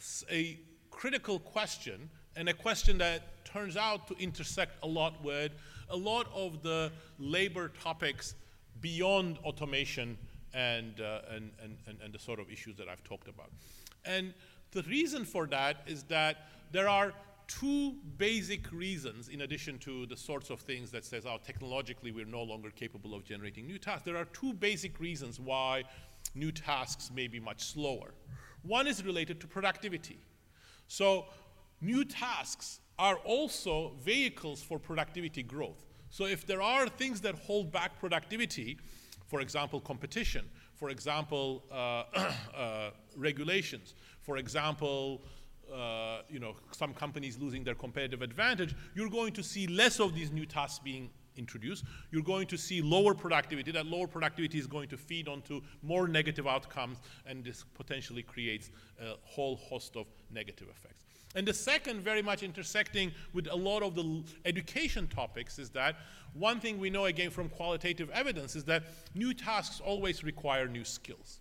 a critical question, and a question that turns out to intersect a lot with a lot of the labor topics beyond automation and, uh, and, and, and, and the sort of issues that I've talked about. And the reason for that is that there are two basic reasons, in addition to the sorts of things that says, oh, technologically we're no longer capable of generating new tasks. There are two basic reasons why new tasks may be much slower. One is related to productivity. So new tasks are also vehicles for productivity growth. So if there are things that hold back productivity, for example, competition, for example, uh, uh, regulations, for example, uh, you know, some companies losing their competitive advantage, you're going to see less of these new tasks being introduced. You're going to see lower productivity. That lower productivity is going to feed onto more negative outcomes, and this potentially creates a whole host of negative effects. And the second, very much intersecting with a lot of the education topics, is that one thing we know, again, from qualitative evidence is that new tasks always require new skills.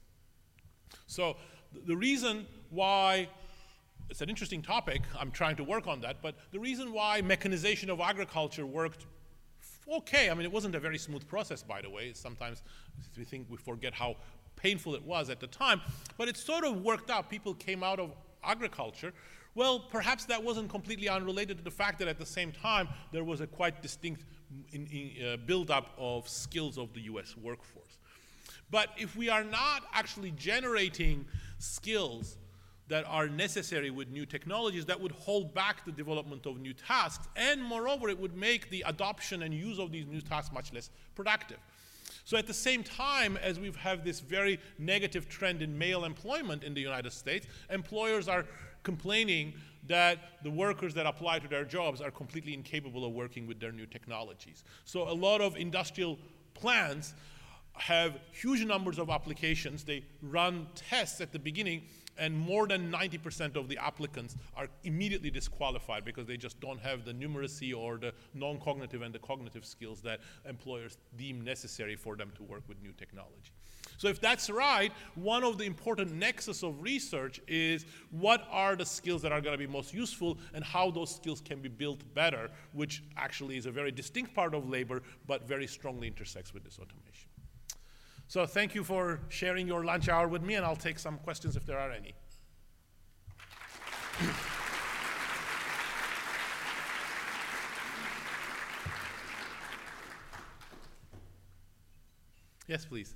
So the reason why, it's an interesting topic, I'm trying to work on that, but the reason why mechanization of agriculture worked okay, I mean, it wasn't a very smooth process, by the way. Sometimes we think we forget how painful it was at the time, but it sort of worked out. People came out of agriculture. Well, perhaps that wasn't completely unrelated to the fact that at the same time there was a quite distinct in, in, uh, buildup of skills of the U S workforce. But if we are not actually generating skills that are necessary with new technologies, that would hold back the development of new tasks, and moreover, it would make the adoption and use of these new tasks much less productive. So at the same time as we have this very negative trend in male employment in the United States, employers are complaining that the workers that apply to their jobs are completely incapable of working with their new technologies. So a lot of industrial plants have huge numbers of applications. They run tests at the beginning, and more than ninety percent of the applicants are immediately disqualified because they just don't have the numeracy or the non-cognitive and the cognitive skills that employers deem necessary for them to work with new technology. So if that's right, one of the important nexus of research is what are the skills that are going to be most useful and how those skills can be built better, which actually is a very distinct part of labor, but very strongly intersects with this automation. So thank you for sharing your lunch hour with me, and I'll take some questions if there are any. Yes, please.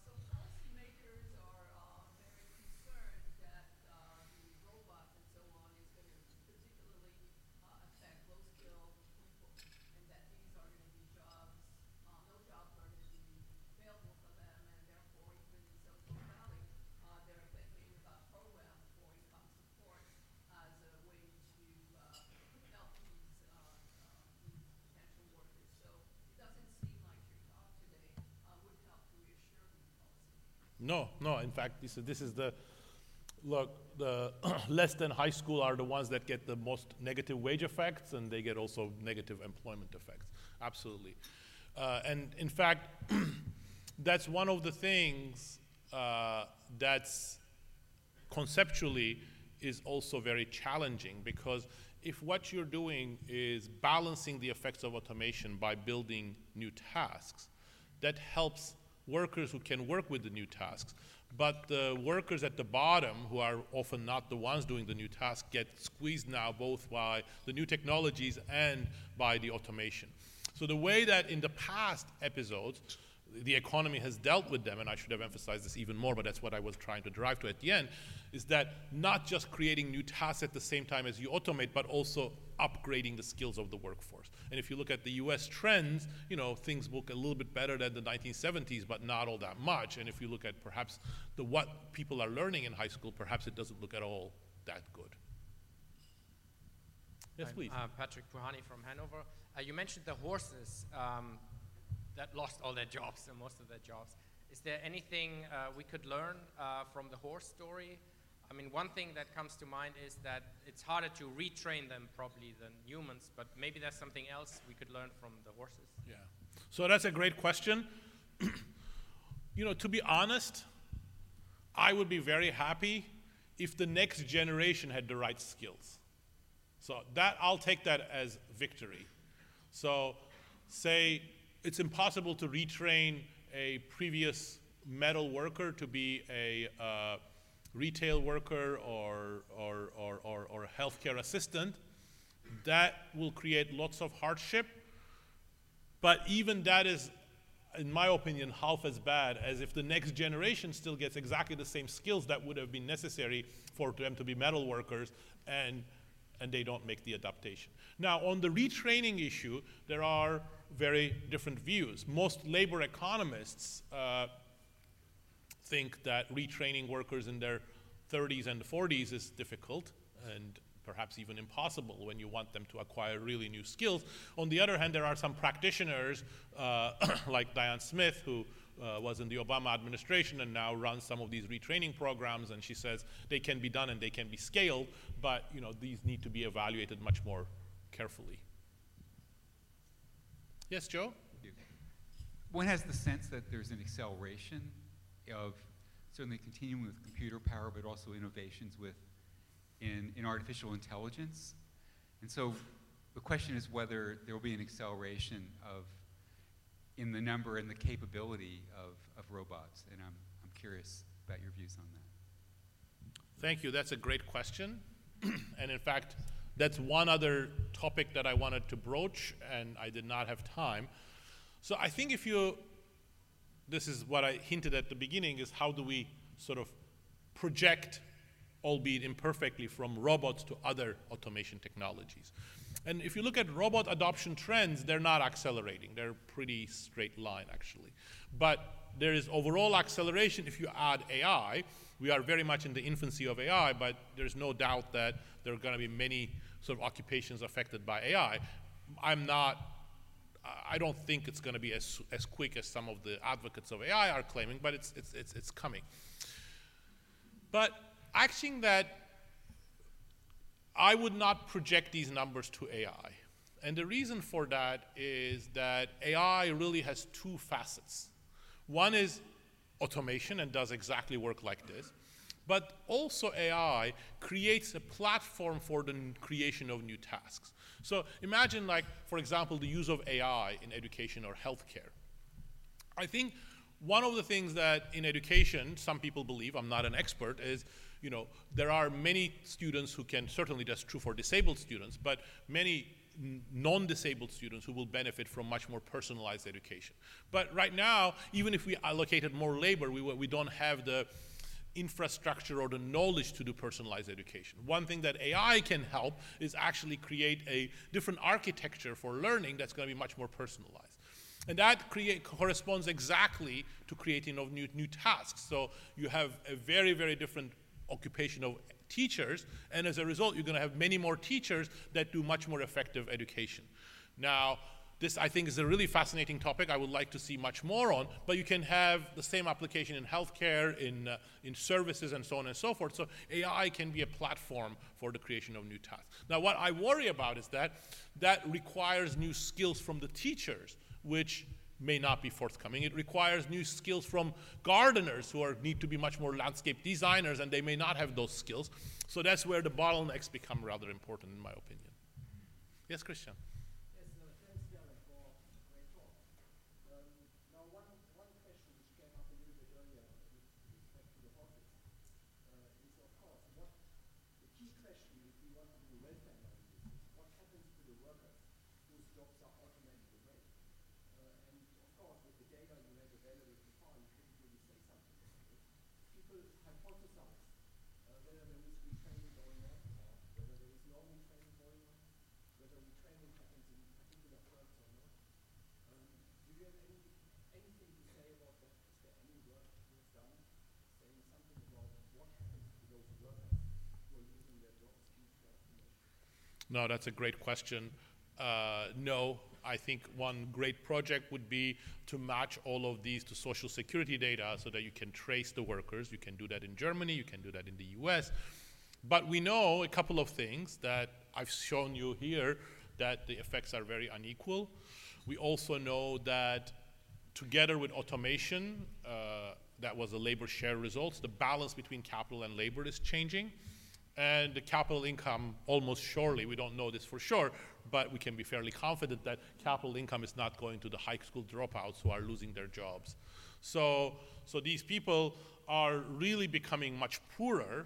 No, no, in fact, this is, this is the, look, the less than high school are the ones that get the most negative wage effects, and they get also negative employment effects, absolutely. Uh, and in fact, that's one of the things uh, that's conceptually is also very challenging, because if what you're doing is balancing the effects of automation by building new tasks, that helps workers who can work with the new tasks. But the workers at the bottom, who are often not the ones doing the new tasks, get squeezed now both by the new technologies and by the automation. So the way that in the past episodes, the economy has dealt with them, and I should have emphasized this even more, but that's what I was trying to drive to at the end, is that not just creating new tasks at the same time as you automate, but also upgrading the skills of the workforce. And if you look at the U S trends, you know, things look a little bit better than the nineteen seventies, but not all that much. And if you look at perhaps the what people are learning in high school, perhaps it doesn't look at all that good. Yes, I'm, please. Uh, Patrick Puhani from Hanover. Uh, you mentioned the horses um, that lost all their jobs, and most of their jobs. Is there anything uh, we could learn uh, from the horse story? I mean, one thing that comes to mind is that it's harder to retrain them probably than humans, but maybe there's something else we could learn from the horses. Yeah. So that's a great question. You know, to be honest, I would be very happy if the next generation had the right skills. So that, I'll take that as victory. So say it's impossible to retrain a previous metal worker to be a uh, retail worker or, or, or, or, or a healthcare assistant. That will create lots of hardship. But even that is, in my opinion, half as bad as if the next generation still gets exactly the same skills that would have been necessary for them to be metal workers, and, and they don't make the adaptation. Now, on the retraining issue, there are very different views. Most labor economists uh, think that retraining workers in their thirties and forties is difficult and perhaps even impossible when you want them to acquire really new skills. On the other hand, there are some practitioners uh, like Diane Smith, who uh, was in the Obama administration and now runs some of these retraining programs, and she says they can be done and they can be scaled, but you know, these need to be evaluated much more carefully. Yes, Joe? One has the sense that there's an acceleration of certainly continuing with computer power, but also innovations with in, in artificial intelligence. And so the question is whether there will be an acceleration of in the number and the capability of, of robots. And I'm, I'm curious about your views on that. Thank you. That's a great question. And in fact, that's one other topic that I wanted to broach, and I did not have time. So I think if you, this is what I hinted at the beginning, is how do we sort of project, albeit imperfectly, from robots to other automation technologies. And if you look at robot adoption trends, they're not accelerating. They're pretty straight line, actually. But there is overall acceleration if you add A I. We are very much in the infancy of A I, but there's no doubt that there are going to be many sort of occupations affected by A I. I'm not, I don't think it's going to be as, as quick as some of the advocates of A I are claiming, but it's, it's, it's, it's coming. But I think that I would not project these numbers to A I. And the reason for that is that A I really has two facets. One is automation and does exactly work like this. But also A I creates a platform for the creation of new tasks. So imagine, like, for example, the use of A I in education or healthcare. I think one of the things that in education, some people believe, I'm not an expert, is, you know, there are many students who can, certainly that's true for disabled students, but many non-disabled students who will benefit from much more personalized education. But right now, even if we allocated more labor, we, we don't have the infrastructure or the knowledge to do personalized education. One thing that A I can help is actually create a different architecture for learning that's going to be much more personalized. And that create, corresponds exactly to creating of new, new tasks. So you have a very, very different occupation of teachers, and as a result, you're going to have many more teachers that do much more effective education. Now, this, I think, is a really fascinating topic I would like to see much more on, but you can have the same application in healthcare, in, uh, in services, and so on and so forth. So A I can be a platform for the creation of new tasks. Now, what I worry about is that that requires new skills from the teachers, which may not be forthcoming. It requires new skills from gardeners who are, need to be much more landscape designers, and they may not have those skills. So that's where the bottlenecks become rather important, in my opinion. Yes, Christian? Yes, uh, thanks, Darren, for a great talk. Um, now, one, one question which came up a little bit earlier with respect to the horses uh, is, of course, what the key question, if we want to do welfare analysis, is what happens to the workers whose jobs are automated away? data you have available so far, you couldn't really say something about it. People hypothesize uh, whether there is retraining going on or whether there is normal training going on, whether retraining happens in particular firms or not. Um, do you have any, anything to say about that? Is there any work you've done saying something about what happens to those workers who are losing their jobs due to automation? No, that's a great question. Uh, no, I think one great project would be to match all of these to social security data so that you can trace the workers. You can do that in Germany, you can do that in the U S. But we know a couple of things that I've shown you here, that the effects are very unequal. We also know that together with automation, uh, that was the labor share results, the balance between capital and labor is changing. And the capital income, almost surely, we don't know this for sure, but we can be fairly confident that capital income is not going to the high school dropouts who are losing their jobs. So, so these people are really becoming much poorer,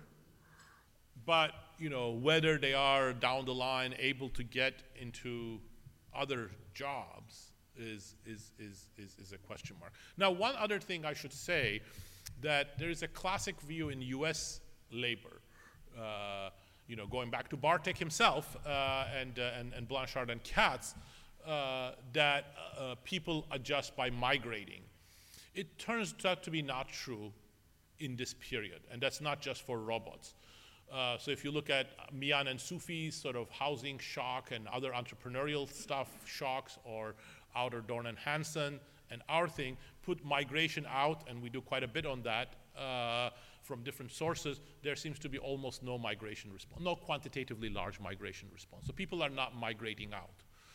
but you know, whether they are down the line able to get into other jobs is, is, is, is, is a question mark. Now, one other thing I should say, that there is a classic view in U S labor. Uh, you know, going back to Bartek himself uh, and, uh, and, and Blanchard and Katz, uh, that uh, people adjust by migrating. It turns out to be not true in this period, and that's not just for robots. Uh, so if you look at Mian and Sufi's sort of housing shock and other entrepreneurial stuff shocks, or Outer Dorn and Hansen, and our thing, put migration out, and we do quite a bit on that, uh, from different sources, there seems to be almost no migration response, no quantitatively large migration response. So people are not migrating out.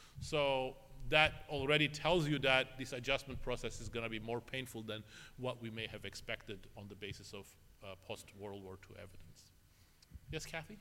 So that already tells you that this adjustment process is going to be more painful than what we may have expected on the basis of uh, post-World War Two evidence. Yes, Kathy?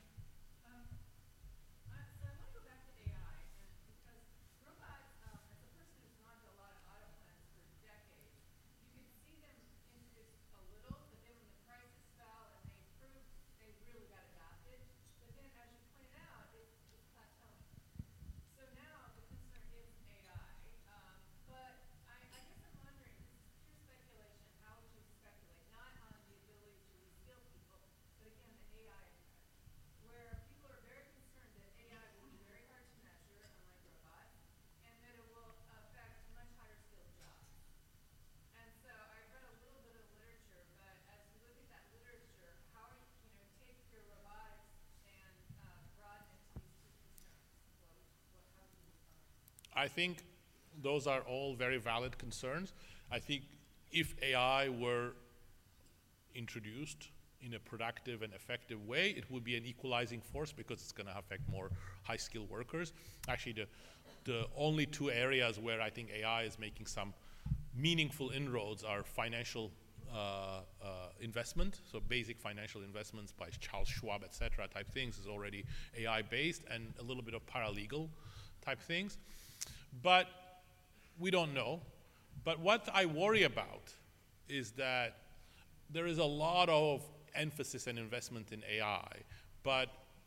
I think those are all very valid concerns. I think if A I were introduced in a productive and effective way, it would be an equalizing force because it's going to affect more high-skilled workers. Actually, the, the only two areas where I think A I is making some meaningful inroads are financial uh, uh, investment, so basic financial investments by Charles Schwab, et cetera, type things is already A I-based, and a little bit of paralegal type things. But we don't know. But what I worry about is that there is a lot of emphasis and investment in A I, but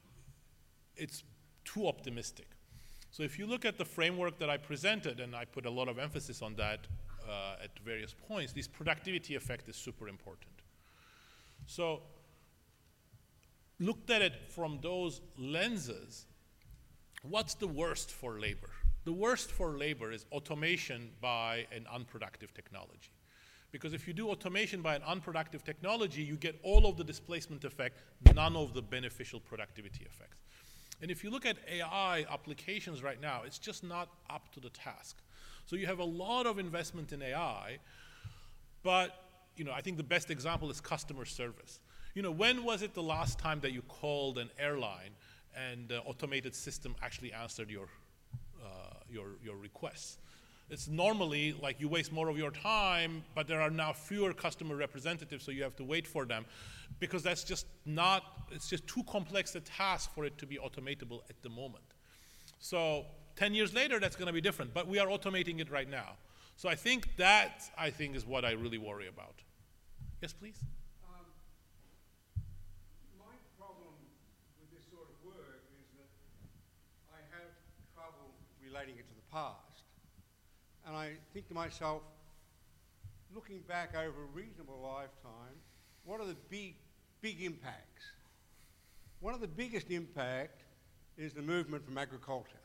it's too optimistic. So if you look at the framework that I presented, and I put a lot of emphasis on that uh, at various points, this productivity effect is super important. So looked at it from those lenses, what's the worst for labor? The worst for labor is automation by an unproductive technology. Because if you do automation by an unproductive technology, you get all of the displacement effect, none of the beneficial productivity effects. And if you look at A I applications right now, it's just not up to the task. So you have a lot of investment in A I, but you know, I think the best example is customer service. You know, when was it the last time that you called an airline and the automated system actually answered your Uh, your, your requests? It's normally like you waste more of your time, but there are now fewer customer representatives, so you have to wait for them, because that's just not, it's just too complex a task for it to be automatable at the moment. So ten years later, that's going to be different, but we are automating it right now. So I think that, I think, is what I really worry about. Yes, please? Um, my problem with this sort of work is that I have trouble relating it to the past. And I think to myself, looking back over a reasonable lifetime, what are the big, big impacts? One of the biggest impact is the movement from agriculture.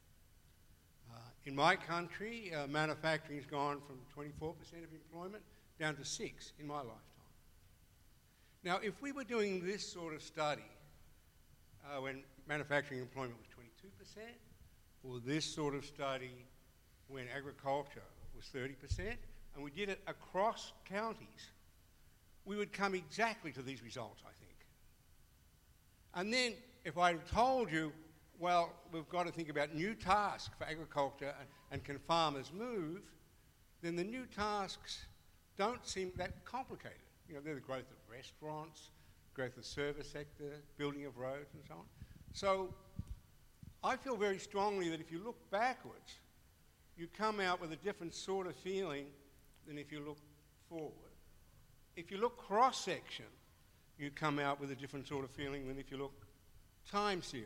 Uh, in my country, uh, manufacturing has gone from twenty-four percent of employment down to six in my lifetime. Now, if we were doing this sort of study uh, when manufacturing employment was twenty-two percent, or this sort of study when agriculture was thirty percent, and we did it across counties, we would come exactly to these results, I think. And then if I told you, well, we've got to think about new tasks for agriculture and, and can farmers move, then the new tasks don't seem that complicated. You know, they're the growth of restaurants, growth of service sector, building of roads and so on. So I feel very strongly that if you look backwards, you come out with a different sort of feeling than if you look forward. If you look cross-section, you come out with a different sort of feeling than if you look time series.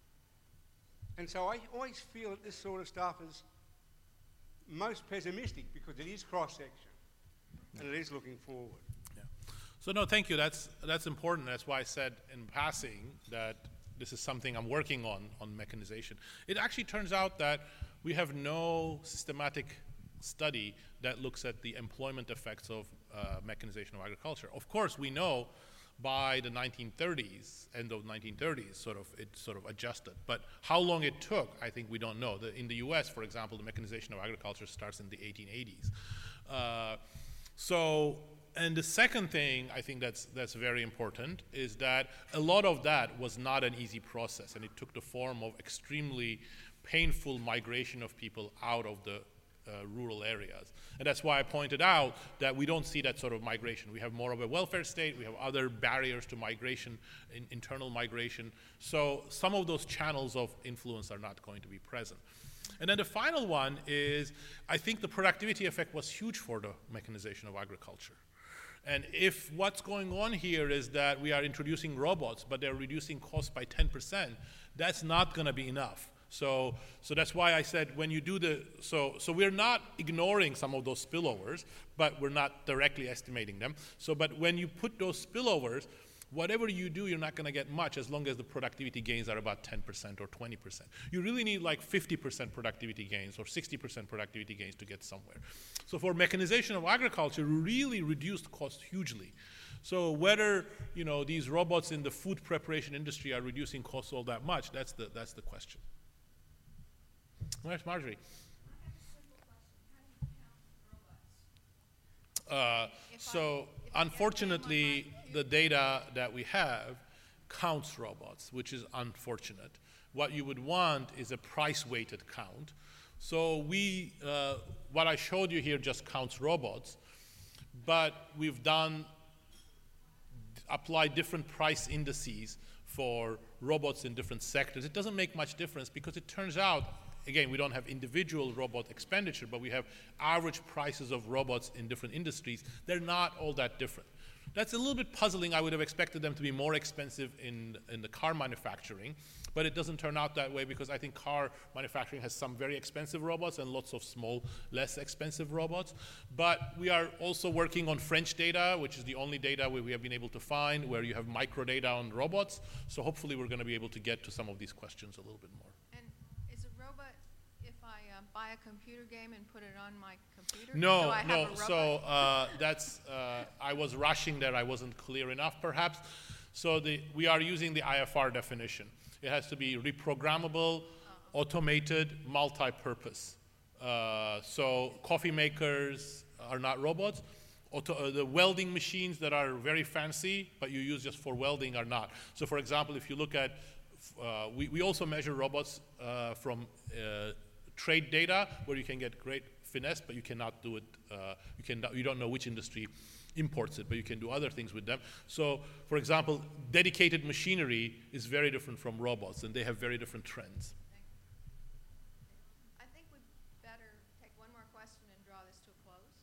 And so I always feel that this sort of stuff is most pessimistic because it is cross-section and it is looking forward. Yeah. So no, thank you. That's that's important. That's why I said in passing that this is something I'm working on, on mechanization. It actually turns out that we have no systematic study that looks at the employment effects of uh, mechanization of agriculture. Of course, we know by the nineteen thirties, end of nineteen thirties, sort of it sort of adjusted. But how long it took, I think we don't know. The, in the U S, for example, the mechanization of agriculture starts in the eighteen eighties. Uh, so, and the second thing I think that's that's very important is that a lot of that was not an easy process, and it took the form of extremely painful migration of people out of the Uh, rural areas. And that's why I pointed out that we don't see that sort of migration. We have more of a welfare state, we have other barriers to migration, in, internal migration. So some of those channels of influence are not going to be present. And then the final one is, I think the productivity effect was huge for the mechanization of agriculture. And if what's going on here is that we are introducing robots, but they're reducing costs by ten percent, that's not going to be enough. So, so that's why I said when you do the, so, so we're not ignoring some of those spillovers, but we're not directly estimating them. So, but when you put those spillovers, whatever you do, you're not going to get much as long as the productivity gains are about ten percent or twenty percent. You really need like fifty percent productivity gains or sixty percent productivity gains to get somewhere. So for mechanization of agriculture, really reduced costs hugely. So whether, you know, these robots in the food preparation industry are reducing costs all that much, that's the, that's the question. Where's Marjorie? Uh, so unfortunately, the data that we have counts robots, which is unfortunate. What you would want is a price-weighted count. So we, uh, what I showed you here just counts robots, but we've done, apply different price indices for robots in different sectors. It doesn't make much difference because it turns out, again, we don't have individual robot expenditure, but we have average prices of robots in different industries. They're not all that different. That's a little bit puzzling. I would have expected them to be more expensive in, in the car manufacturing, but it doesn't turn out that way because I think car manufacturing has some very expensive robots and lots of small, less expensive robots. But we are also working on French data, which is the only data where we have been able to find where you have micro data on robots. So hopefully we're going to be able to get to some of these questions a little bit more. Buy a computer game and put it on my computer? No, Do I no. have a So uh, that's uh, I was rushing there. I wasn't clear enough, perhaps. So the, we are using the I F R definition. It has to be reprogrammable, uh-huh. automated, multi-purpose. Uh, so coffee makers are not robots. Auto, uh, the welding machines that are very fancy, but you use just for welding, are not. So, for example, if you look at, uh, we, we also measure robots uh, from uh, trade data, where you can get great finesse, but you cannot do it, uh, you, can, you don't know which industry imports it, but you can do other things with them. So, for example, dedicated machinery is very different from robots, and they have very different trends. I think we'd better take one more question and draw this to a close.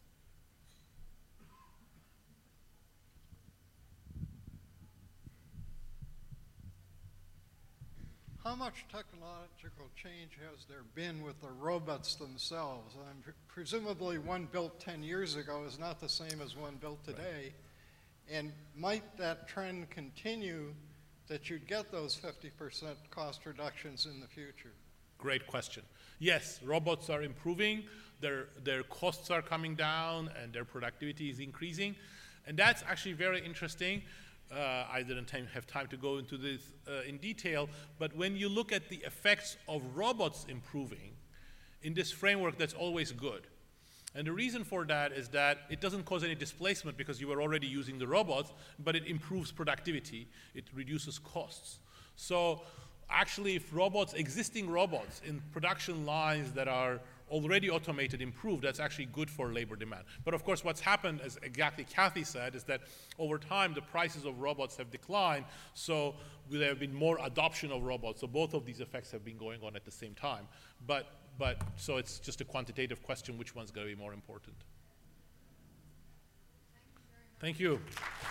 how much technological change has there been with the robots themselves? Um, pre- presumably one built ten years ago is not the same as one built today. Right. And might that trend continue that you'd get those fifty percent cost reductions in the future? Great question. Yes, robots are improving, their, their costs are coming down, and their productivity is increasing. And that's actually very interesting. Uh, I didn't time, have time to go into this uh, in detail, but when you look at the effects of robots improving, in this framework, that's always good. And the reason for that is that it doesn't cause any displacement because you are already using the robots, but it improves productivity, it reduces costs. So actually, if robots, existing robots in production lines that are already automated improve, that's actually good for labor demand. But of course, what's happened, as exactly Kathy said, is that over time, the prices of robots have declined, so there have been more adoption of robots. So both of these effects have been going on at the same time. But, but so it's just a quantitative question, which one's going to be more important. Thank you. Thank you.